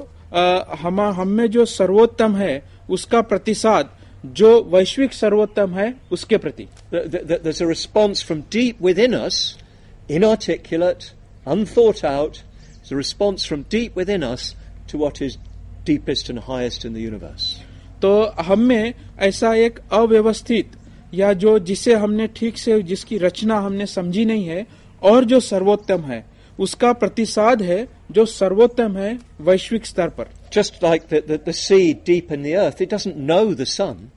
में जो सर्वोत्तम है उसका प्रतिसाद जो वैश्विक सर्वोत्तम है उसके प्रति. There's a response from deep within us, inarticulate, unthought out. There's a response from deep within us to what is deepest and highest in the universe. तो हम में ऐसा एक अव्यवस्थित या जो जिसे हमने ठीक से जिसकी रचना हमने समझी नहीं है और जो सर्वोत्तम है उसका प्रतिसाद है जो सर्वोत्तम है वैश्विक स्तर पर. Just like the seed deep in the earth, it doesn't know the sun.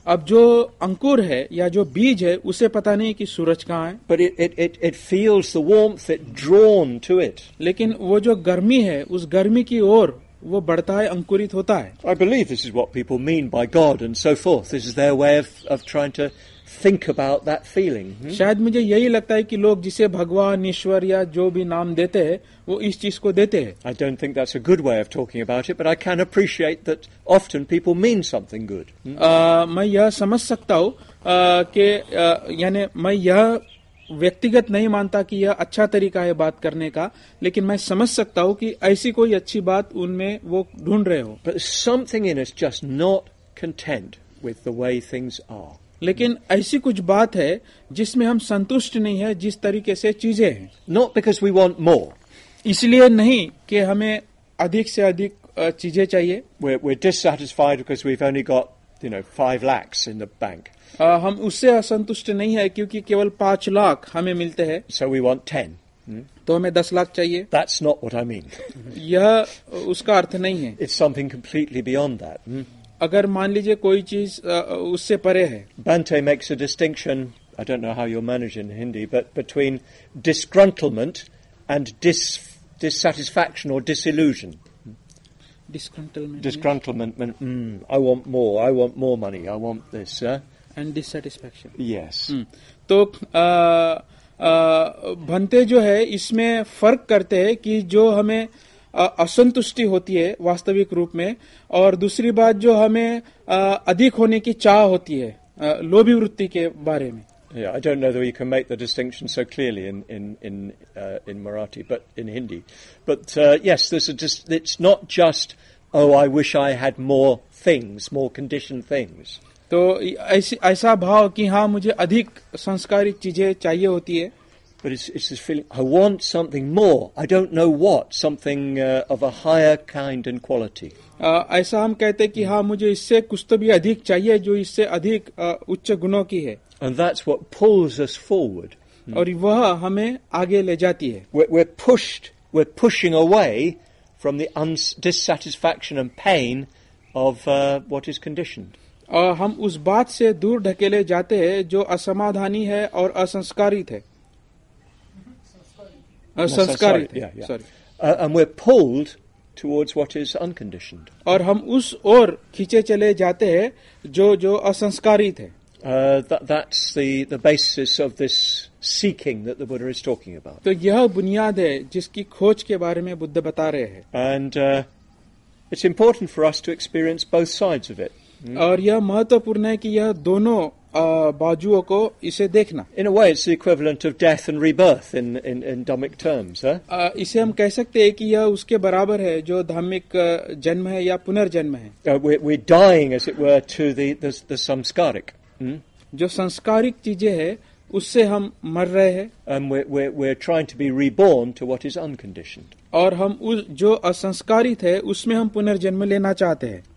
अब जो अंकुर है या जो बीज है उसे पता नहीं कि सूरज कहाँ है, but it feels the warmth, it's drawn to it. लेकिन वो जो गर्मी है उस गर्मी की ओर वो बढ़ता है, अंकुरित होता है. I believe this is what people mean by God and so forth. This is their way of trying to think about that feeling. शायद मुझे यही लगता है कि लोग जिसे भगवान, ईश्वर या जो भी नाम देते हैं वो इस चीज को देते हैं. I don't think that's a good way of talking about it, but I can appreciate that often people mean something good. मैं यह समझ सकता हूँ कि यानी मैं यह व्यक्तिगत नहीं मानता कि यह अच्छा तरीका है बात करने का, लेकिन मैं समझ सकता हूँ कि ऐसी कोई अच्छी बात उनमें वो ढूंढ रहे हो. But something in us just not content with the way things are. लेकिन ऐसी कुछ बात है जिसमें हम संतुष्ट नहीं है जिस तरीके से चीजें हैं. Not because we want more. इसलिए नहीं कि हमें अधिक से अधिक चीजें चाहिए. We're dissatisfied because we've only got, 5 lakhs in the bank. हम उससे असंतुष्ट नहीं है क्योंकि केवल 5 लाख हमें मिलते हैं. So we want 10. तो हमें 10 लाख चाहिए. That's not what I mean. यह उसका अर्थ नहीं है. It's something completely beyond that. अगर मान लीजिए कोई चीज उससे परे है. Bhante makes a distinction, I don't know how you'll manage in Hindi, but between disgruntlement and dissatisfaction or disillusion. Disgruntlement meant, I want more money, I want this. And dissatisfaction. Yes. तो भंते जो है इसमें फर्क करते हैं कि जो हमें असंतुष्टि होती है वास्तविक रूप में, और दूसरी बात जो हमें अधिक होने की चाह होती है लोभी वृत्ति के बारे में. Yeah, I don't know that you can make the distinction so clearly in Marathi, but in Hindi. But yes, it's not just, I wish I had more things, more conditioned things. तो ऐसा भाव कि हाँ मुझे अधिक संस्कारिक चीजें चाहिए होती है. But it's this feeling, I want something more. I don't know what, something of a higher kind and quality. ऐसा हम कहते हैं कि हाँ मुझे इससे कुछ तो भी अधिक चाहिए जो इससे अधिक उच्च गुणों की है. And that's what pulls us forward. और वह हमें आगे ले जाती है. We're pushing away from the dissatisfaction and pain of what is conditioned. और हम उस बात से दूर ढकेले जाते हैं जो असमाधानी है और असंस्कारित है. संस्कारित है. Sorry. And we're pulled towards what is unconditioned. और हम उस ओर खींचे चले जाते हैं जो असंस्कारित है. That's the basis of this seeking that the Buddha is talking about. तो यह बुनियाद है जिसकी खोज के बारे में बुद्ध बता रहे हैं. And it's important for us to experience both sides of it. और यह महत्वपूर्ण है कि यह दोनों बाजुओं को इसे देखना. In a way, it's the equivalent of death and rebirth in Dhammic terms. इसे हम कह सकते हैं कि यह उसके बराबर है जो धार्मिक जन्म है या पुनर्जन्म है. We're dying, as it were, to the samskaric. जो संस्कारिक चीजें हैं उससे हम मर रहे हैं. And we're trying to be reborn to what is unconditioned. और हम जो असंस्कारित है उसमें हम पुनर्जन्म लेना चाहते हैं.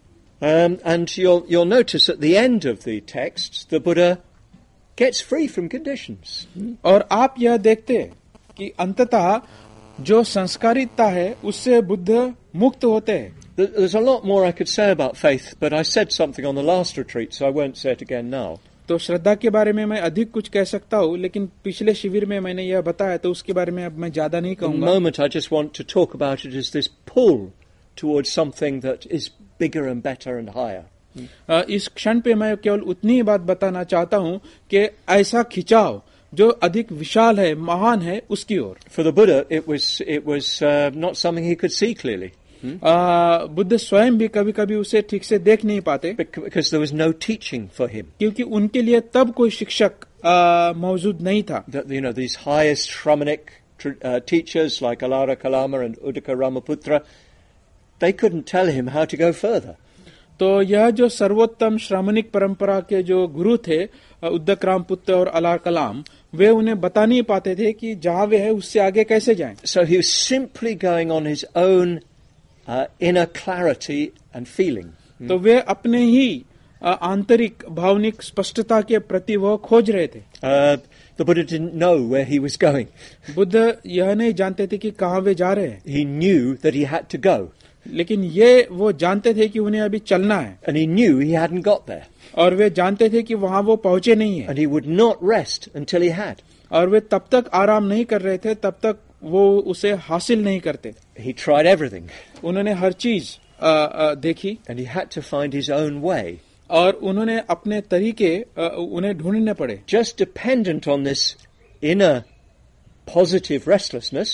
And you'll notice at the end of the text, the Buddha gets free from conditions. और आप यह देखते हैं कि अंततः जो संस्कारितता है उससे बुद्ध मुक्त होते हैं. There's a lot more I could say about faith, but I said something on the last retreat, so I won't say it again now. तो श्रद्धा के बारे में मैं अधिक कुछ कह सकता हूँ, लेकिन पिछले शिविर में मैंने यह बताया तो उसके बारे में अब मैं ज्यादा नहीं कहूँगा. The moment I just want to talk about it is this pull towards something that is bigger and better and higher. इस क्षण पे मैं केवल उतनी ही बात बताना चाहता हूँ कि ऐसा खिंचाव जो अधिक विशाल है, महान है, उसकी ओर. For the Buddha, it was not something he could see clearly. Buddha स्वयं भी कभी-कभी उसे ठीक से देख नहीं पाते. Because there was no teaching for him. क्योंकि उनके लिए तब कोई शिक्षक मौजूद नहीं था. These highest Shramanic teachers like Alara Kalama and Uddaka Ramaputra, they couldn't tell him how to go further. तो यह जो सर्वोत्तम श्रामणिक परंपरा के जो गुरु थे, उद्दक रामपुत्र और अलार कलाम, वे उन्हें बता नहीं पाते थे कि जहां वे है उससे आगे कैसे जाएं. So he was simply going on his own inner clarity and feeling. तो वे अपने ही आंतरिक भावनिक स्पष्टता के प्रति वो खोज रहे थे. The Buddha didn't know where he was going. Buddha यह नहीं जानते थे कि कहां वे जा रहे हैं. He knew that he had to go. लेकिन ये वो जानते थे कि उन्हें अभी चलना है, and he knew he hadn't got there, और वे जानते थे कि वहां वो पहुंचे नहीं है, and he would not rest until he had. और वे तब तक आराम नहीं कर रहे थे तब तक वो उसे हासिल नहीं करते. He tried everything, उन्होंने हर चीज देखी, and he had to find his own way. और उन्होंने अपने तरीके उन्हें ढूंढने पड़े. Just dependent on this inner positive restlessness,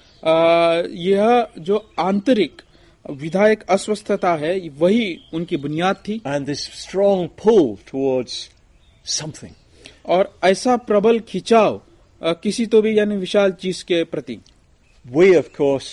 यह जो आंतरिक विधायक अस्वस्थता है वही उनकी बुनियाद थी, and this strong pull towards something. और ऐसा प्रबल खिंचाव किसी तो भी यानी विशाल चीज के प्रति. We, of course,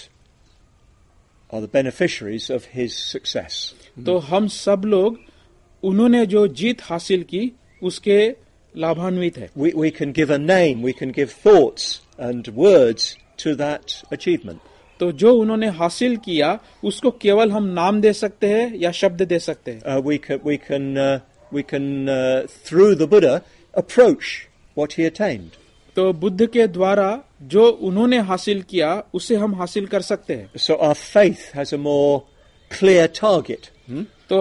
are the beneficiaries of his success. तो हम सब लोग उन्होंने जो जीत हासिल की उसके लाभान्वित है. We can give a name, we can give thoughts and words to that achievement. तो जो उन्होंने हासिल किया उसको केवल हम नाम दे सकते हैं या शब्द दे सकते हैं. We can through the Buddha approach what he attained. तो बुद्ध के द्वारा जो उन्होंने हासिल किया उसे हम हासिल कर सकते हैं. So our faith has a more clear target. तो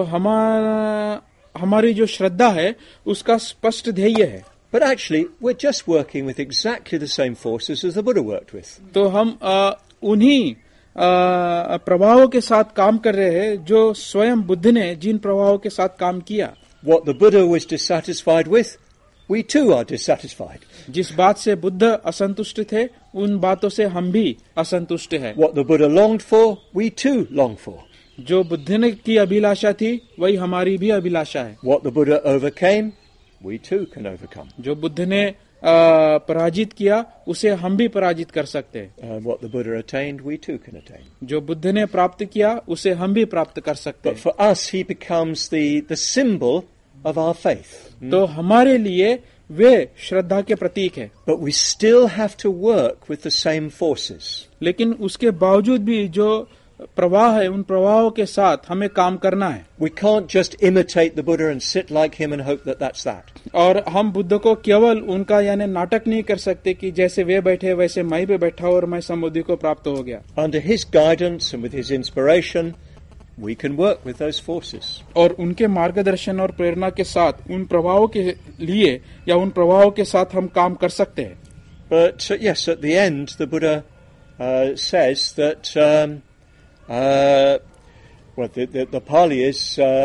हमारी जो श्रद्धा है उसका स्पष्ट ध्येय है. But actually, we're just working with exactly the same forces as the Buddha worked with. तो हम उन्हीं प्रभावों के साथ काम कर रहे हैं जो स्वयं बुद्ध ने जिन प्रभावों के साथ काम किया. What the Buddha was dissatisfied with, we too are dissatisfied. जिस बात से बुद्ध असंतुष्ट थे उन बातों से हम भी असंतुष्ट हैं. What the Buddha longed for, we too long for. जो बुद्ध ने की अभिलाषा थी वही हमारी भी अभिलाषा है. What the Buddha overcame, we too can overcome. जो बुद्ध ने पराजित किया उसे हम भी पराजित कर सकते हैं. What the Buddha attained, we too can attain. जो बुद्ध ने प्राप्त किया उसे हम भी प्राप्त कर सकते But हैं. for us, he becomes the symbol of our faith. तो हमारे लिए वे श्रद्धा के प्रतीक है. But we still have to work with the same forces. लेकिन उसके बावजूद भी जो प्रवाह है उन प्रवाहों के साथ हमें काम करना है. We can't just imitate the Buddha and sit like him and hope that that's that. और हम बुद्ध को केवल उनका यानी नाटक नहीं कर सकते कि जैसे वे बैठे वैसे मैं भी बैठा और मैं समबुद्धि को प्राप्त हो गया. Under his guidance and with his inspiration, we can work with those forces. और उनके मार्गदर्शन और प्रेरणा के साथ उन प्रभावों के लिए या उन प्रभावों के साथ हम काम कर सकते हैं. But yes, at the end, the Buddha says that the Pali is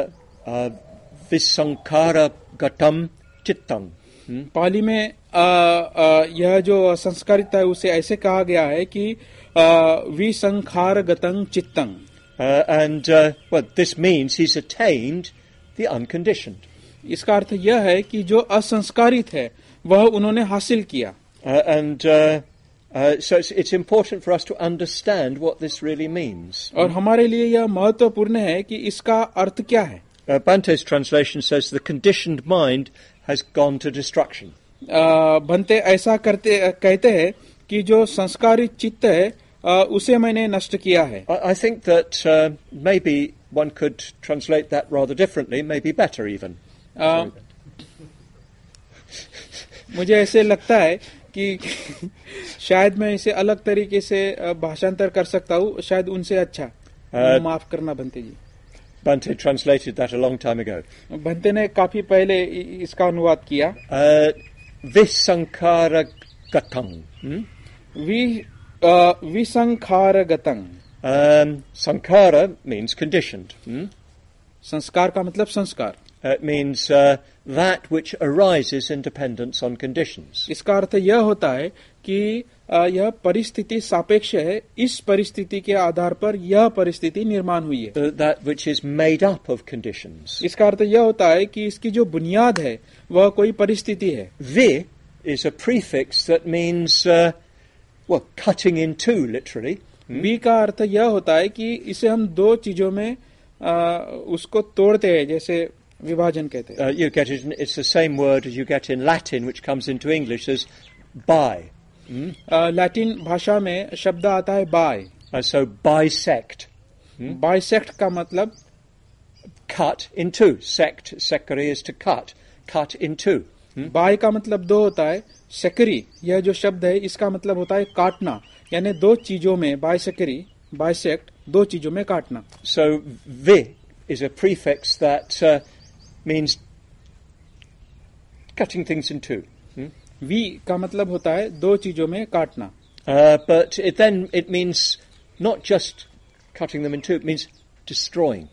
visankhara gatam chittang. पाली में यह जो संस्कारिता है उसे ऐसे कहा गया है कि विसंखार गतं चित्तं. And this means he's attained the unconditioned. इसका अर्थ यह है कि जो असंस्कारित है वह उन्होंने हासिल किया. So it's important for us to understand what this really means. और हमारे लिए यह महत्वपूर्ण है कि इसका अर्थ क्या है. Bante's translation says the conditioned mind has gone to destruction. बनते ऐसा कहते हैं कि जो संस्कारित चित्त है उसे मैंने नष्ट किया है. I think that maybe one could translate that rather differently, maybe better even. मुझे ऐसे लगता है कि शायद मैं इसे अलग तरीके से भाषांतर कर सकता हूँ, शायद उनसे अच्छा. माफ करना बंते जी. Bante translated that a long time ago. Bhante ने काफी पहले इसका अनुवाद किया. Visankhara gatang. विसंखार गतं. Sankhara means conditioned. संस्कार का मतलब संस्कार. It means that which arises in dependence on conditions. इसका अर्थ यह होता है कि यह परिस्थिति सापेक्ष है. इस परिस्थिति के आधार पर यह परिस्थिति निर्माण हुई है. That which is made up of conditions. इसका अर्थ यह होता है कि इसकी जो बुनियाद है वह कोई परिस्थिति है. Vi is a prefix that means cutting in two, literally. Bi का अर्थ यह होता है कि इसे हम दो चीजों में उसको तोड़ते हैं, जैसे विभाजन कहते हैं. You get it. It's the same word as you get in Latin, which comes into English as bi. Latin भाषा में शब्द आता है बाय. So bisect. बाइसेक्ट का मतलब cut in two. Secere is to cut. Cut in two. Bi का मतलब दो होता है. सेकरी यह जो शब्द है इसका मतलब होता है काटना, यानी दो चीजों में बाइसेक्ट दो चीजों में काटना. So vi is a prefix that means cutting things in two. Bi का मतलब होता है दो चीजों में काटना. But it means not just cutting them in two, it means destroying.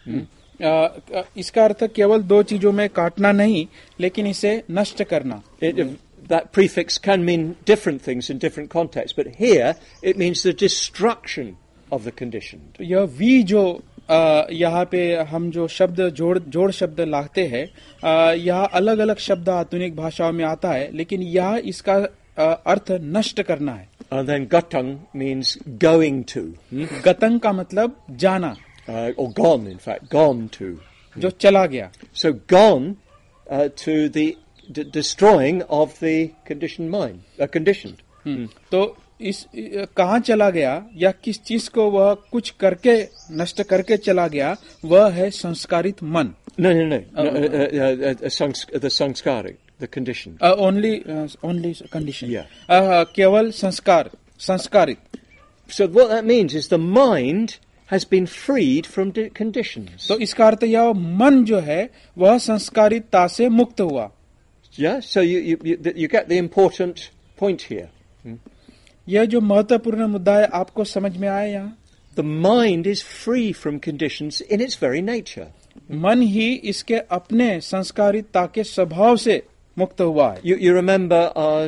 इसका अर्थ केवल दो चीजों में काटना नहीं, लेकिन इसे नष्ट करना. That prefix can mean different things in different contexts, but here it means the destruction of the conditioned. तो यह वी जो यहाँ पे हम जो शब्द जोड़ शब्द लाते हैं, यह अलग अलग शब्द आधुनिक भाषाओं में आता है, लेकिन यह इसका अर्थ नष्ट करना है. And then gatang means going to. गतंग का मतलब जाना, Or gone, in fact, gone to. जो चला गया. So gone to the destroying of the conditioned mind, conditioned. तो इस कहाँ चला गया या किस चीज को वह कुछ करके नष्ट करके चला गया, वह है संस्कारित मन. No. The sanskaric, the conditioned. Only condition. Yeah. केवल संस्कारित. So what that means is the mind has been freed from conditions. तो इसका अर्थ यह मन जो है वह संस्कारितता से मुक्त हुआ. Yeah, so you get the important point here. यह जो महत्वपूर्ण मुद्दा है आपको समझ में आया यहाँ. The mind is free from conditions in its very nature. मन ही इसके अपने संस्कारितता के स्वभाव से मुक्त हुआ है. You remember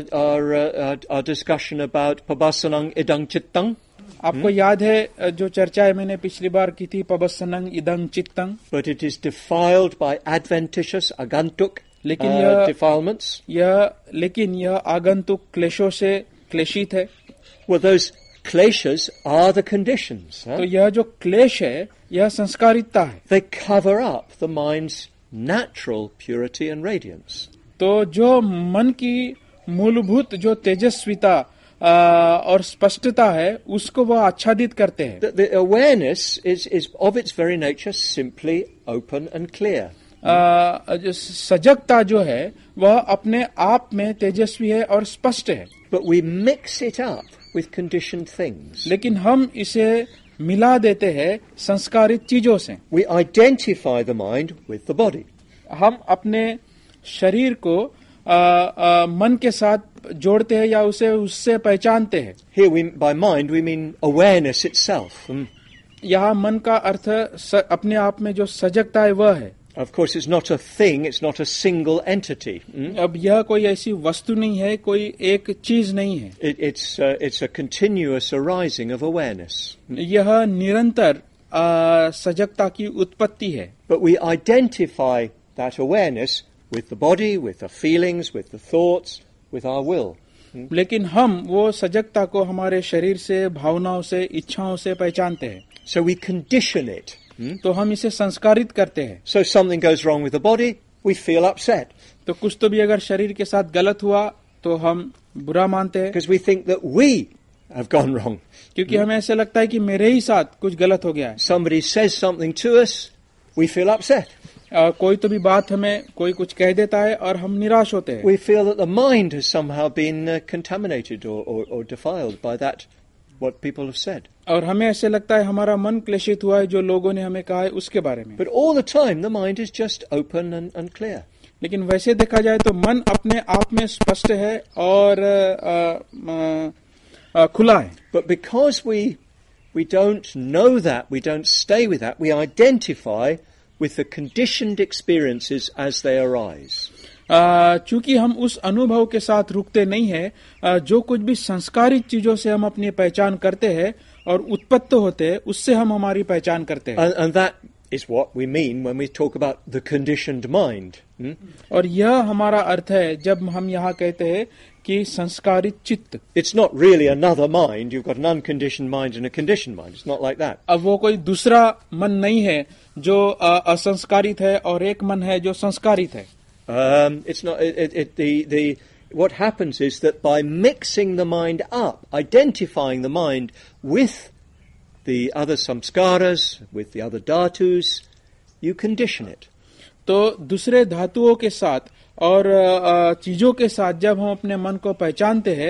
our discussion about pabassanang idang chittang? आपको याद है जो चर्चा मैंने पिछली बार की थी, पबसनंग इदंग चित्तंग. But it is defiled by adventitious agantuk defilements. लेकिन यह आगंतुक क्लेशों से क्लेशित है. Well, those kleshas are the conditions. तो यह जो क्लेश है यह संस्कारितता है. They cover up the mind's natural purity and radiance. तो जो मन की मूलभूत जो तेजस्विता और स्पष्टता है उसको वह आच्छादित करते हैं. The awareness is of its very nature simply open and clear. सजगता जो है वह अपने आप में तेजस्वी है और स्पष्ट है. But we mix it up with conditioned things. लेकिन हम इसे मिला देते हैं संस्कारित चीजों से. We identify the mind with the body. हम अपने शरीर को मन के साथ जोड़ते हैं या उससे पहचानते हैं. Here by mind we mean awareness itself. यहाँ मन का अर्थ अपने आप में जो सजगता है वह है. Of course, it's not a thing, it's not a single entity. अब यह कोई ऐसी वस्तु नहीं है, कोई एक चीज नहीं है. It's a continuous arising of awareness. यह निरंतर सजगता की उत्पत्ति है. But we identify that awareness with the body, with the feelings, with the thoughts, with our will. लेकिन हम वो सजगता को हमारे शरीर से, भावनाओं से, इच्छाओं से पहचानते हैं. So we condition it. तो हम इसे संस्कारित करते हैं. So something goes wrong with the body, we feel upset. तो कुछ तो भी अगर शरीर के साथ गलत हुआ तो हम बुरा मानते हैं. Because we think that we have gone wrong. क्योंकि हमें ऐसे लगता है कि मेरे ही साथ कुछ गलत हो गया है. Somebody says something to us, we feel upset. कोई तो भी बात हमें कोई कुछ कह देता है और हम निराश होते हैं. We feel that the mind has somehow been contaminated or defiled by that what people have said. और हमें ऐसे लगता है हमारा मन क्लेशित हुआ है जो लोगों ने हमें कहा है उसके बारे में. But all the time the mind is just open and clear. लेकिन वैसे देखा जाए तो मन अपने आप में स्पष्ट है और खुला है. But because we don't know that, we don't stay with that, we identify with the conditioned experiences as they arise. चूंकि हम उस अनुभव के साथ रुकते नहीं है, जो कुछ भी संस्कारित चीजों से हम अपनी पहचान करते हैं और उत्पत्त होते हैं उससे हम हमारी पहचान करते हैं. And that is what we mean when we talk about the conditioned mind. और यह हमारा अर्थ है जब हम यहाँ कहते हैं कि संस्कारित चित्त. It's not really another mind. You've got an unconditioned mind and a conditioned mind. It's not like that. अब वो कोई दूसरा मन नहीं है जो असंस्कारित है और एक मन है जो संस्कारित है. It's not. What happens is that by mixing the mind up, identifying the mind with the other samskaras, with the other dhatus, you condition it. तो दूसरे धातुओं के साथ और चीजों के साथ जब हम अपने मन को पहचानते हैं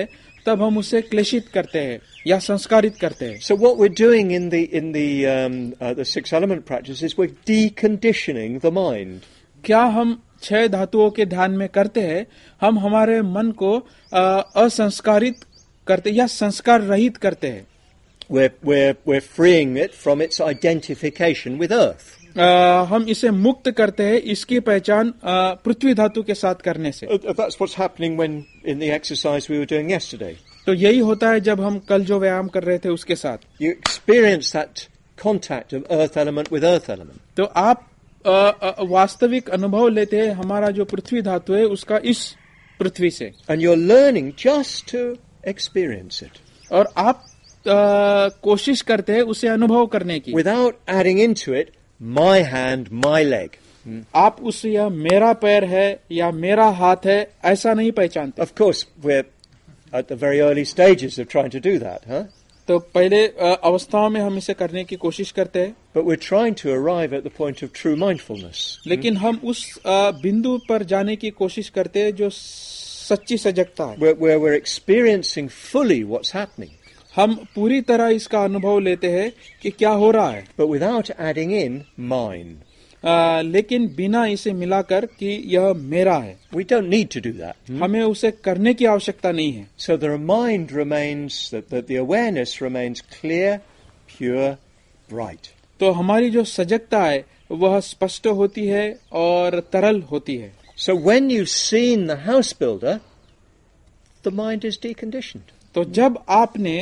तब हम उसे क्लेशित करते हैं या संस्कारित करते हैं. So what we're doing in the six element practice is we're deconditioning the mind. क्या हम 6 धातुओं के ध्यान में करते हैं? हम हमारे मन को असंस्कारित करते या संस्कार रहित करते हैं. We're freeing it from its identification with earth. हम इसे मुक्त करते हैं इसकी पहचान पृथ्वी धातु के साथ करने से. That's what's happening when in the exercise we were doing yesterday. तो यही होता है जब हम कल जो व्यायाम कर रहे थे उसके साथ. You experience that contact of earth element with earth element. तो आप वास्तविक अनुभव लेते हैं हमारा जो पृथ्वी धातु है उसका इस पृथ्वी से. And you're learning just to experience it. और आप कोशिश करते हैं उसे अनुभव करने की. Without adding into it my hand, my leg. आप उस या मेरा पैर है या मेरा हाथ है ऐसा नहीं पहचानते. Of course, we're at the very early stages of trying to do that, huh? तो पहले अवस्थाओं में हम इसे करने की कोशिश करते हैं. But we're trying to arrive at the point of true mindfulness. लेकिन हम उस बिंदु पर जाने की कोशिश करते हैं जो सच्ची सजगता है. Where we're experiencing fully what's happening. हम पूरी तरह इसका अनुभव लेते हैं कि क्या हो रहा है. But without adding in mine. लेकिन बिना इसे मिलाकर कि यह मेरा है. We don't need to do that. हमें उसे करने की आवश्यकता नहीं है. So the mind remains, that the awareness remains clear, pure, bright. तो हमारी जो सजगता है वह स्पष्ट होती है और तरल होती है. So when you've seen the house builder, the mind is deconditioned. तो जब आपने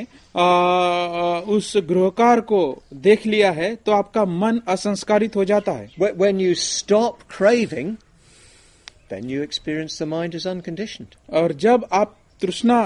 उस गृहकार को देख लिया है तो आपका मन असंस्कारित हो जाता है. When you stop craving, then you experience the mind as unconditioned. और जब आप तृष्णा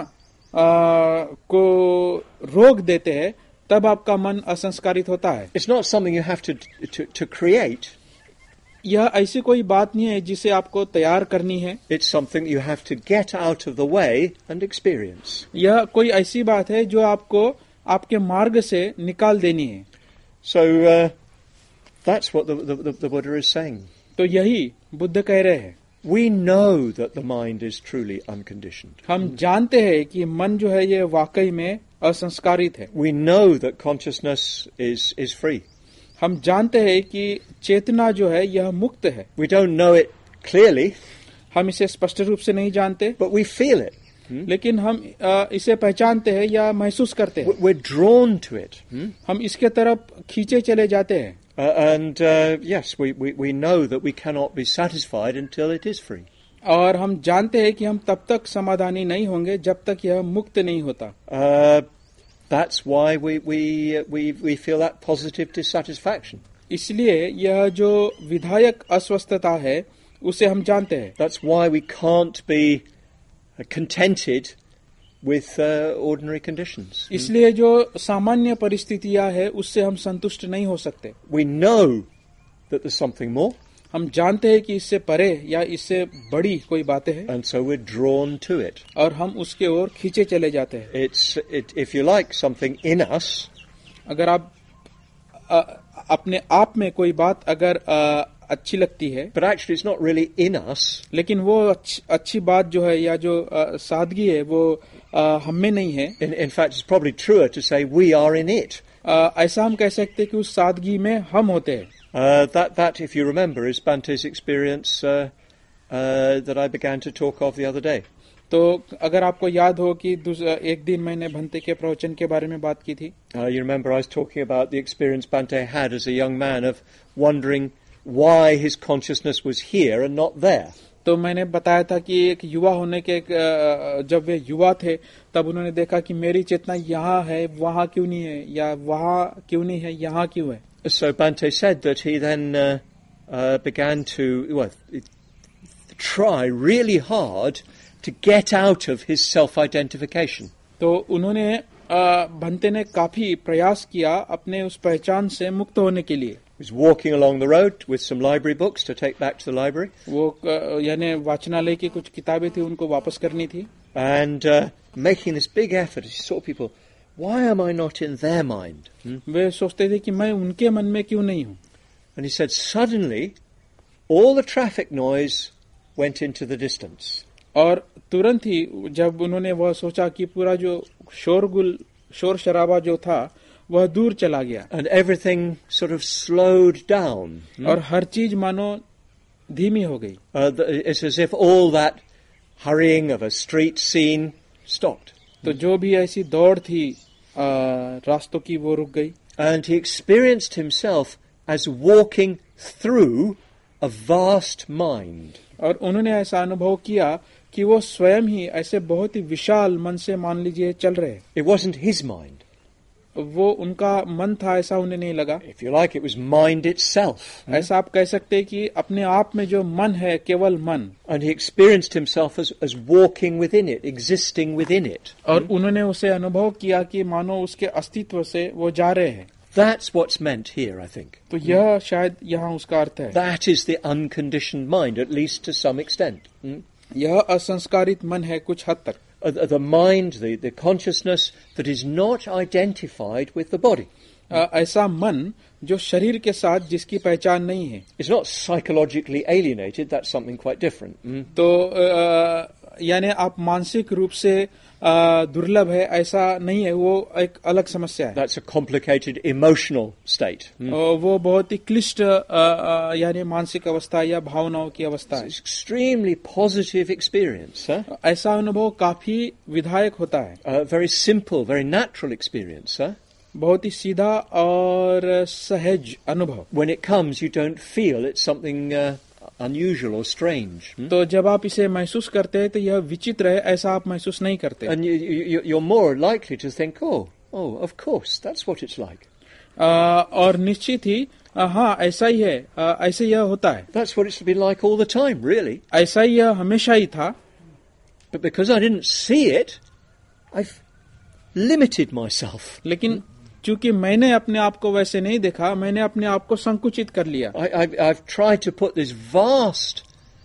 को रोक देते हैं तब आपका मन असंस्कारित होता है. It's not something you have to create. यह ऐसी कोई बात नहीं है जिसे आपको तैयार करनी है. It's something you have to get out of the way and experience. यह कोई ऐसी बात है जो आपको आपके मार्ग से निकाल देनी है. So that's what the Buddha is saying. तो यही बुद्ध कह रहे हैं. We know that the mind is truly unconditioned. हम जानते हैं कि मन जो है ये वाकई में असंस्कारित है. We know that consciousness is free. हम जानते हैं कि चेतना जो है यह मुक्त है. We don't know it clearly. हम इसे स्पष्ट रूप से नहीं जानते. But we feel it. लेकिन हम इसे पहचानते हैं या महसूस करते हैं. We're drawn to it. हम इसके तरफ खींचे चले जाते हैं. And yes, we know that we cannot be satisfied until it is free. और हम जानते हैं कि हम तब तक समाधानी नहीं होंगे जब तक यह मुक्त नहीं होता. That's why we feel that positive dissatisfaction. इसलिए यह जो विधायक अस्वस्थता है उसे हम जानते हैं. That's why we can't be contented with ordinary conditions. इसलिए जो सामान्य परिस्थितियां है उससे हम संतुष्ट नहीं हो सकते. We know that there's something more. हम जानते हैं कि इससे परे या इससे बड़ी कोई बातें हैं. And so we're drawn to it. और हम उसके ओर खींचे चले जाते हैं. If you like something in us. अगर आप अपने आप में कोई बात अगर अच्छी लगती है. But actually it's not really in us. लेकिन वो अच्छी बात जो है या जो सादगी है वो हम में नहीं है. In fact it's probably truer to say we are in it. ऐसा हम कह सकते हैं कि उस सादगी में हम होते हैं. That, if you remember, is Bante's experience that I began to talk of the other day. तो अगर आपको याद हो कि एक दिन मैंने भंते के प्रवचन के बारे में बात की थी. You remember I was talking about the experience Bante had as a young man of wondering why his consciousness was here and not there. तो मैंने बताया था कि एक युवा होने के जब वे युवा थे तब उन्होंने देखा कि मेरी चेतना यहाँ है वहाँ क्यों नहीं है या वहाँ क्यों नहीं है यहाँ क्यों है. So Bante said that he then began to try really hard to get out of his self-identification. तो उन्होंने भंते ने काफी प्रयास किया अपने उस पहचान से मुक्त होने के लिए. He was walking along the road with some library books to take back to the library. वो यानी वाचनालय की कुछ किताबें थी उनको वापस करनी थी. And making this big effort, he saw people, why am I not in their mind? वे सोचते थे कि मैं उनके मन में क्यों नहीं हूँ. And he said suddenly all the traffic noise went into the distance. और तुरंत ही जब उन्होंने वह सोचा कि पूरा जो शोर शराबा जो था वह दूर चला गया, and everything sort of slowed down. और हर चीज मानो धीमी हो गई. It's as if all that hurrying of a street scene stopped. तो जो भी ऐसी दौड़ थी रास्तों की वो रुक गई. And he experienced himself as walking through a vast mind. और उन्होंने ऐसा अनुभव किया कि वो स्वयं ही ऐसे बहुत ही विशाल मन से मान लीजिए चल रहे. It wasn't his mind. वो उनका मन था ऐसा उन्हें नहीं लगा. If you like, it was mind itself. ऐसा आप कह सकते हैं कि अपने आप में जो मन है केवल मन. And he experienced himself as walking within it, existing within it. और उन्होंने उसे अनुभव किया कि मानो उसके अस्तित्व से वो जा रहे हैं. That's what's meant here, I think. तो यह शायद यहाँ उसका अर्थ है. That is the unconditioned mind, at least to some extent. यह असंस्कारित मन है कुछ हद तक. The mind, the consciousness that is not identified with the body. ऐसा मन जो शरीर के साथ जिसकी पहचान नहीं है. It's not psychologically alienated, that's something quite different. तो यानी आप मानसिक रूप से दुर्लभ है ऐसा नहीं है, वो एक अलग समस्या है. That's a complicated emotional state. वो बहुत ही क्लिष्ट यानी मानसिक अवस्था या भावनाओं की अवस्था है. It's extremely positive experience. ऐसा अनुभव काफी विधायक होता है. Very simple, very natural experience. बहुत ही सीधा और सहज अनुभव. When it comes, you don't feel it's something unusual or strange. तो जब आप इसे महसूस करते हैं तो यह विचित्र है ऐसा आप महसूस नहीं करते. And you're more likely to think, oh, of course, that's what it's like. और निश्चित ही हाँ ऐसा ही है, ऐसे यह होता है. That's what it's been like all the time, really. ऐसा ही यह हमेशा ही था. But because I didn't see it, I've limited myself. लेकिन चूंकि मैंने अपने आप को वैसे नहीं देखा, मैंने अपने आप को संकुचित कर लिया. I've tried to put this vast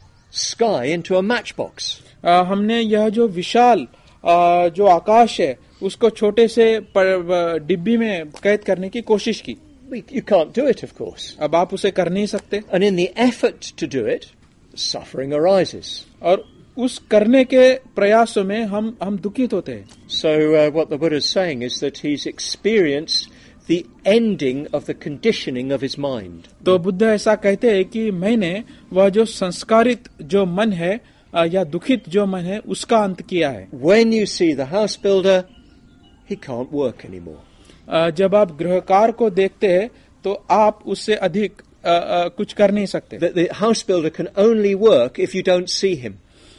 sky into a matchbox. हमने यह जो विशाल जो आकाश है उसको छोटे से डिब्बी में कैद करने की कोशिश की. You can't do it, of course. अब आप उसे कर नहीं सकते. And in the effort to do it, suffering arises. और उस करने के प्रयासों में हम दुखित होते हैं. So what the Buddha is saying is that he's experienced the ending of the conditioning of his mind. तो बुद्ध ऐसा कहते हैं कि मैंने वह जो संस्कारित जो मन है या दुखित जो मन है उसका अंत किया है. When you see the house builder, he can't work anymore. जब आप गृहकार को देखते हैं तो आप उससे अधिक कुछ कर नहीं सकते. The house builder can only work if you don't see him.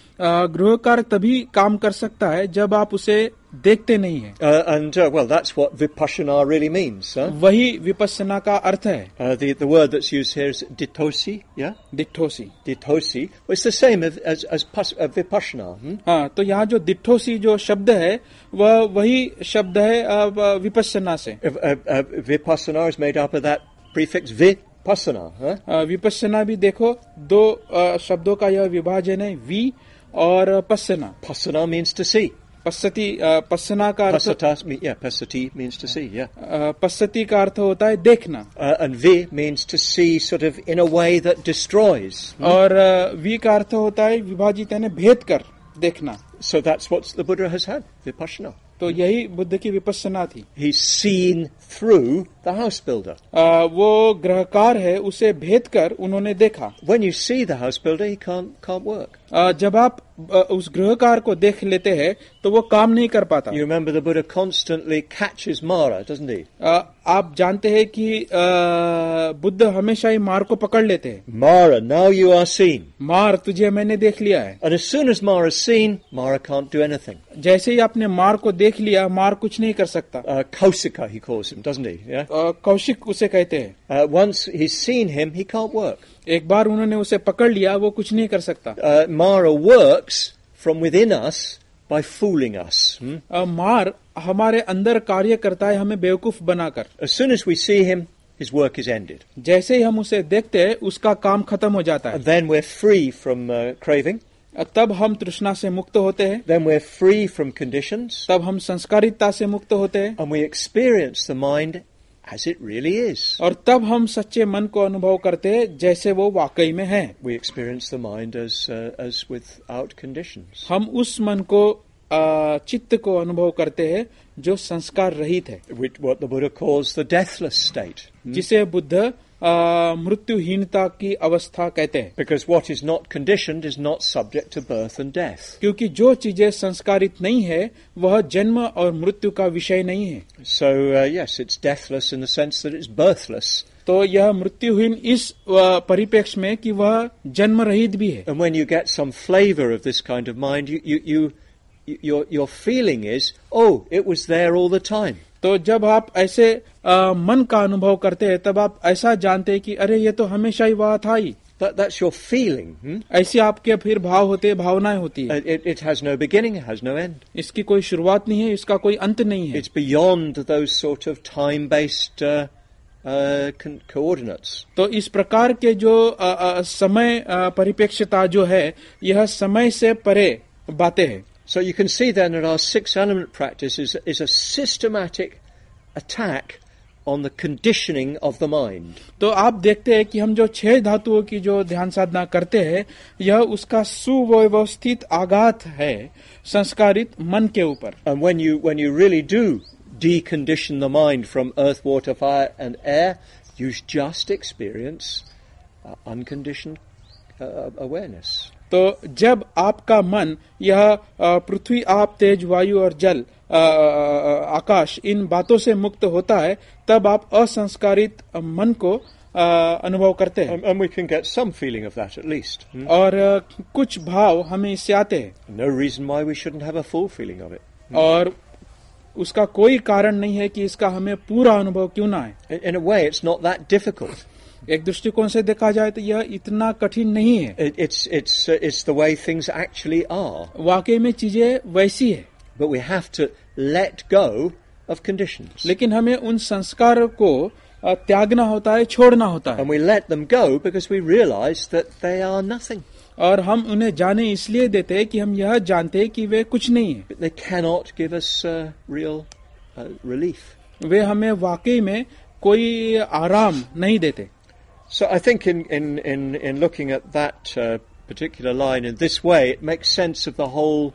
गृहकार तभी काम कर सकता है जब आप उसे देखते नहीं हैं. And well, that's what vipassana really means. वही विपश्यना का अर्थ है. The word that's used here is dittosi, yeah? दिट्ठोसी. Dittosi. Well, it's the same as vipassana. हाँ, तो यहाँ जो दिट्ठोसी जो शब्द है वह वही शब्द है विपश्यना से. Vipassana is made up of that prefix vipassana. Vipassana भी देखो दो शब्दों का यह विभाजन है, वी और पश्यना. Passana means to see. पश्यति पश्यना का अर्थ Passati means to see, yeah. पश्यति का अर्थ होता है देखना. And vi means to see sort of in a way that destroys. और वी का अर्थ होता है विभाजित यानी भेद कर देखना. So that's what the Buddha has had, vipassana. तो यही बुद्ध की विपश्यना थी. He's seen through the house builder. वो गृहकार है उसे भेद कर उन्होंने देखा. When you see the house builder, he can't work. जब आप उस गृहकार को देख लेते हैं तो वो काम नहीं कर पाता. You remember the Buddha constantly catches Mara, doesn't he? आप जानते हैं कि बुद्ध हमेशा ही मार को पकड़ लेते हैं. Mara, now you are seen. मार तुझे मैंने देख लिया है. And as soon as Mara is seen, Mara can't do anything. जैसे ही आपने मार को देख लिया, मार कुछ नहीं कर सकता. Kausika, he calls him, doesn't he? Yeah. Kaushik उसे कहते हैं. Once he's seen him, he can't work. एक बार उन्होंने उसे पकड़ लिया, वो कुछ नहीं कर सकता. Mara works from within us by fooling us. मार हमारे अंदर कार्य करता है हमें बेवकूफ बनाकर. As soon as we see him, his work is ended. जैसे ही हम उसे देखते हैं, उसका काम खत्म हो जाता है. And then we're free from craving. तब हम तृष्णा से मुक्त होते हैं. Then we're free from conditions. तब हम संस्कारितता से मुक्त होते हैं. And we experience the mind as it really is. और तब हम सच्चे मन को अनुभव करते हैं जैसे वो वाकई में है. We experience the mind as without conditions. हम उस मन को चित्त को अनुभव करते हैं जो संस्कार रहित है, What the Buddha calls the deathless state. जिसे बुद्ध मृत्युहीनता की अवस्था कहते हैं. Because what is not conditioned is not subject to birth and death. क्योंकि जो चीजें संस्कारित नहीं है वह जन्म और मृत्यु का विषय नहीं है. So yes, it's deathless in the sense that it's birthless. तो यह मृत्युहीन इस परिप्रेक्ष्य में कि वह जन्म रहित भी है. And when you get some flavor of this kind of mind, your feeling is, oh, it was there all the time. तो जब आप ऐसे मन का अनुभव करते हैं तब आप ऐसा जानते हैं कि अरे ये तो हमेशा ही वहाँ था ही. That's your feeling. ऐसे आपके फिर भाव होते हैं, भावनाएं होती है. It has no beginning, it has no end. इसकी कोई शुरुआत नहीं है, इसका कोई अंत नहीं है. It's beyond those sort of time-based coordinates. तो इस प्रकार के जो समय परिप्रेक्ष्यता जो है यह समय से परे बातें हैं. So you can see then that our six element practice is a systematic attack on the conditioning of the mind. तो आप देखते हैं कि हम जो 6 धातुओं की जो ध्यान साधना करते हैं यह उसका सुव्यवस्थित आघात है संस्कारित मन के ऊपर. And when you really do decondition the mind from earth, water, fire and air, you just experience unconditioned awareness. तो जब आपका मन यह पृथ्वी, आप, तेज, वायु और जल, आकाश, इन बातों से मुक्त होता है तब आप असंस्कारित मन को अनुभव करते हैं. And we can get some feeling of that at least. और कुछ भाव हमें इससे आते हैं. No reason why we shouldn't have a full feeling of it. और उसका कोई कारण नहीं है कि इसका हमें पूरा अनुभव क्यों ना आए. In a way, it's not that difficult. एक दृष्टिकोण से देखा जाए तो यह इतना कठिन नहीं है. It's the way things actually are. वाकई में चीजें वैसी है. But we have to let go of conditions. लेकिन हमें उन संस्कारों को त्यागना होता है, छोड़ना होता है. And we let them go because we realize that they are nothing. और हम उन्हें जाने इसलिए देते हैं कि हम यह जानते हैं कि वे कुछ नहीं है. But they cannot give us real relief. वे हमें वाकई में कोई आराम नहीं देते. So I think in looking at that particular line in this way, it makes sense of the whole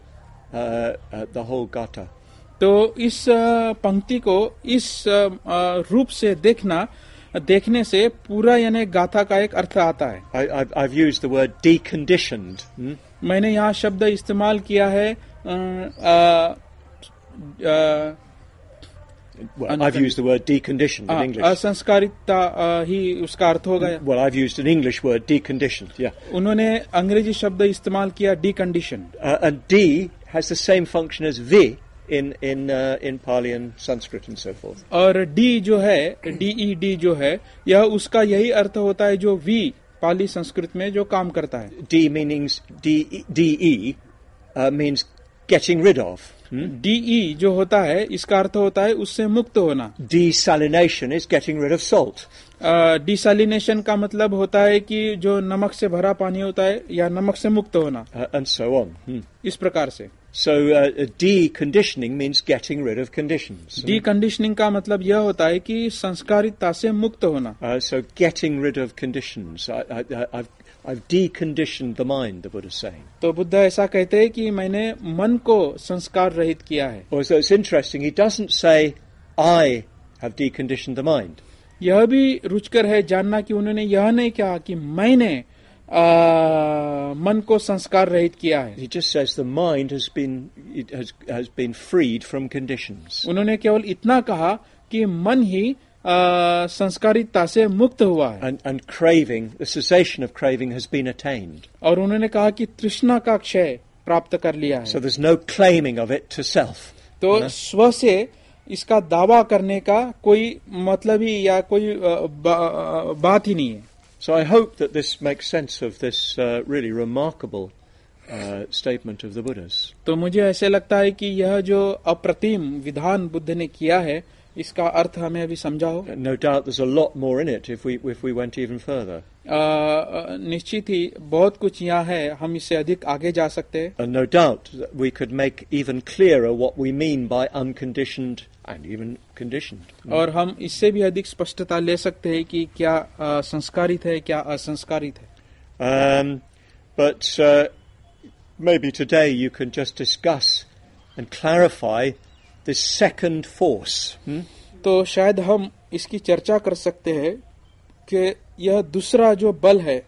gatha. तो इस पंक्ति को इस रूप से देखने से पूरा यानी गाथा का एक अर्थ आता है. I've used the word deconditioned. मैंने यहाँ शब्द इस्तेमाल किया है. Well, I've used the word deconditioned in English. असंस्कारिता ही उसका अर्थ होगा. Well, I've used an English word, deconditioned. Yeah. उन्होंने अंग्रेजी शब्द इस्तेमाल किया deconditioned. And D has the same function as V in Pali and Sanskrit and so forth. और D जो है, DED जो है, यह उसका यही अर्थ होता है जो V पाली संस्कृत में जो काम करता है. DE means getting rid of. DE जो होता है इसका अर्थ होता है उससे मुक्त होना. Desalination is getting rid of salt. Desalination का मतलब होता है कि जो नमक से भरा पानी होता है या नमक से मुक्त होना. And so on. इस प्रकार से. So deconditioning means getting rid of conditions. Deconditioning का मतलब यह होता है कि संस्कारितता से मुक्त होना. So getting rid of conditions. I've deconditioned the mind, the Buddha is saying. तो बुद्ध ऐसा कहते हैं कि मैंने मन को संस्कार रहित किया है. So it's interesting. He doesn't say, I have deconditioned the mind. यह भी रुचकर है जानना कि उन्होंने यह नहीं कहा कि मैंने मन को संस्कार रहित किया है. He just says the mind has been freed from conditions. उन्होंने केवल इतना कहा कि मन ही संस्कारितता से मुक्त हुआ है. And craving, the cessation of craving has been attained. और उन्होंने कहा कि तृष्णा का क्षय प्राप्त कर लिया है. So there's no claiming of it to self. तो स्व से इसका दावा करने का कोई मतलब ही या कोई बात ही नहीं है. So I hope that this makes sense of this really remarkable statement of the Buddha's. तो मुझे ऐसे लगता है कि यह जो अप्रतिम विधान बुद्ध ने किया है इसका अर्थ हमें अभी समझाओ। No doubt there's a lot more in it if we went even further. निश्चित ही बहुत कुछ यहाँ है, हम इससे अधिक आगे जा सकते हैं। And no doubt that we could make even clearer what we mean by unconditioned and even conditioned. और हम इससे भी अधिक स्पष्टता ले सकते हैं कि क्या संस्कारित है, क्या असंस्कारित है। But maybe today you can just discuss and clarify this second force. तो शायद हम इसकी चर्चा कर सकते हैं कि यह दूसरा जो बल है,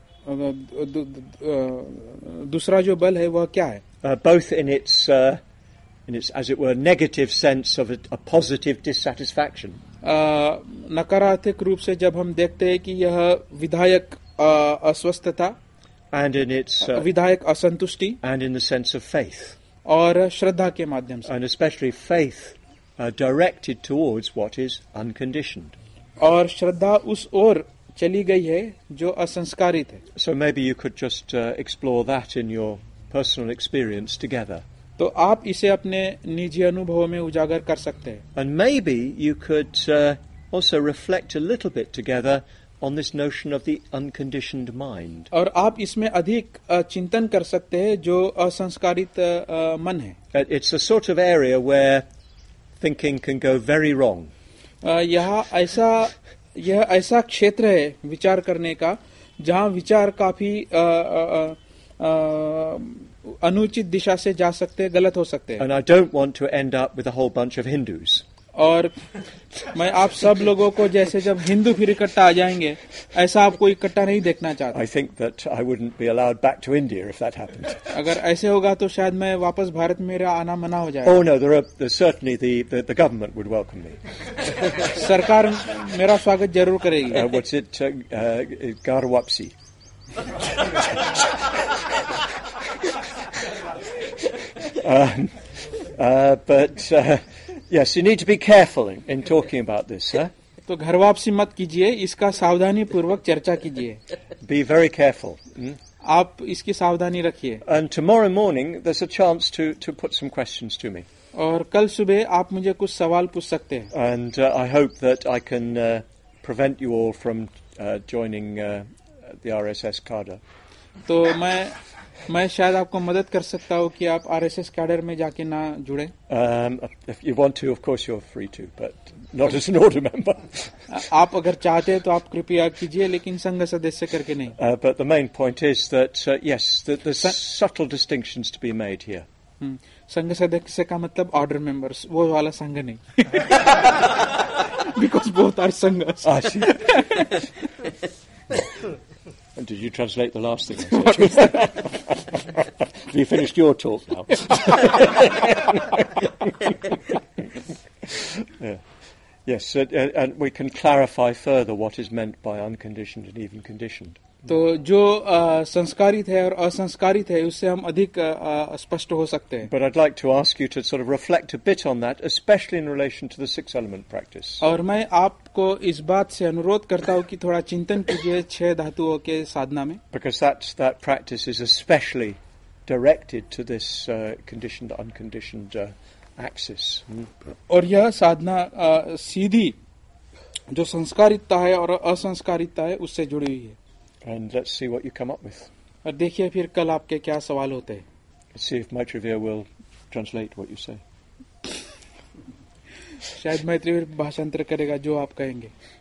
दूसरा जो बल है वह क्या है। Both in its as it were negative sense of a positive dissatisfaction. नकारात्मक रूप से जब हम देखते हैं कि यह विधायक अस्वस्थता, and in its विधायक असंतुष्टि, and in the sense of faith. और श्रद्धा के माध्यम से, and especially faith directed towards what is unconditioned. और श्रद्धा उस ओर चली गई है जो असंस्कारित है। So maybe you could just explore that in your personal experience together. तो आप इसे अपने निजी अनुभव में उजागर कर सकते हैं। And maybe you could also reflect a little bit together on this notion of the unconditioned mind. और आप इसमें अधिक चिंतन कर सकते हैं जो असंस्कारित मन है। It's a sort of area where thinking can go very wrong. यह ऐसा क्षेत्र है विचार करने का जहाँ विचार काफी अनुचित दिशा से जा सकते हैं, गलत हो सकते हैं। And I don't want to end up with a whole bunch of Hindus. और मैं आप सब लोगों को जैसे जब हिंदू फिर इकट्ठा आ जाएंगे ऐसा आपको इकट्ठा नहीं देखना चाहता। I think that I wouldn't be allowed back to India if that happened. अगर ऐसे होगा तो शायद मैं वापस भारत में मेरा आना मना हो जाएगा। Oh no, there's certainly the government would welcome me. सरकार मेरा स्वागत जरूर करेगी। What's it? Garwapsi. But yes, you need to be careful in talking about this, huh? तो घर वापसी मत कीजिए, इसका सावधानी पूर्वक चर्चा कीजिए। Be very careful. आप इसकी सावधानी रखिए। And tomorrow morning there's a chance to put some questions to me. और कल सुबह आप मुझे कुछ सवाल पूछ सकते हैं। And I hope that I can prevent you all from joining the RSS cadre. तो मैं शायद आपको मदद कर सकता हूँ कि आप आरएसएस कैडर में जाके ना जुड़े। If you want to, of course you're free to, but not as an order member. आप अगर चाहते हैं तो आप कृपया कीजिए, लेकिन संघ सदस्य करके नहीं। But the main point is that yes, there's subtle distinctions to be made here. संघ सदस्य का मतलब ऑर्डर मेंबर्स, वो वाला संघ नहीं। Because both are संघ। I see. And did you translate the last thing? Have you finished your talk now? Yeah. Yes, and we can clarify further what is meant by unconditioned and even conditioned. तो जो संस्कारित है और असंस्कारित है उससे हम अधिक स्पष्ट हो सकते हैं। But I'd like to ask you to sort of reflect a bit on that, especially in relation to the six element practice. और मैं आपको इस बात से अनुरोध करता हूँ कि थोड़ा चिंतन कीजिए 6 धातुओं के साधना में। Because that practice is especially directed to this conditioned, unconditioned axis. और यह साधना सीधी जो संस्कारितता है और असंस्कारितता है उससे जुड़ी हुई है। And let's see what you come up with. और देखिए फिर कल आपके क्या सवाल होते हैं। Let's see if Maitreya will translate what you say. शायद मैत्रेय भाषांतर करेगा जो आप कहेंगे।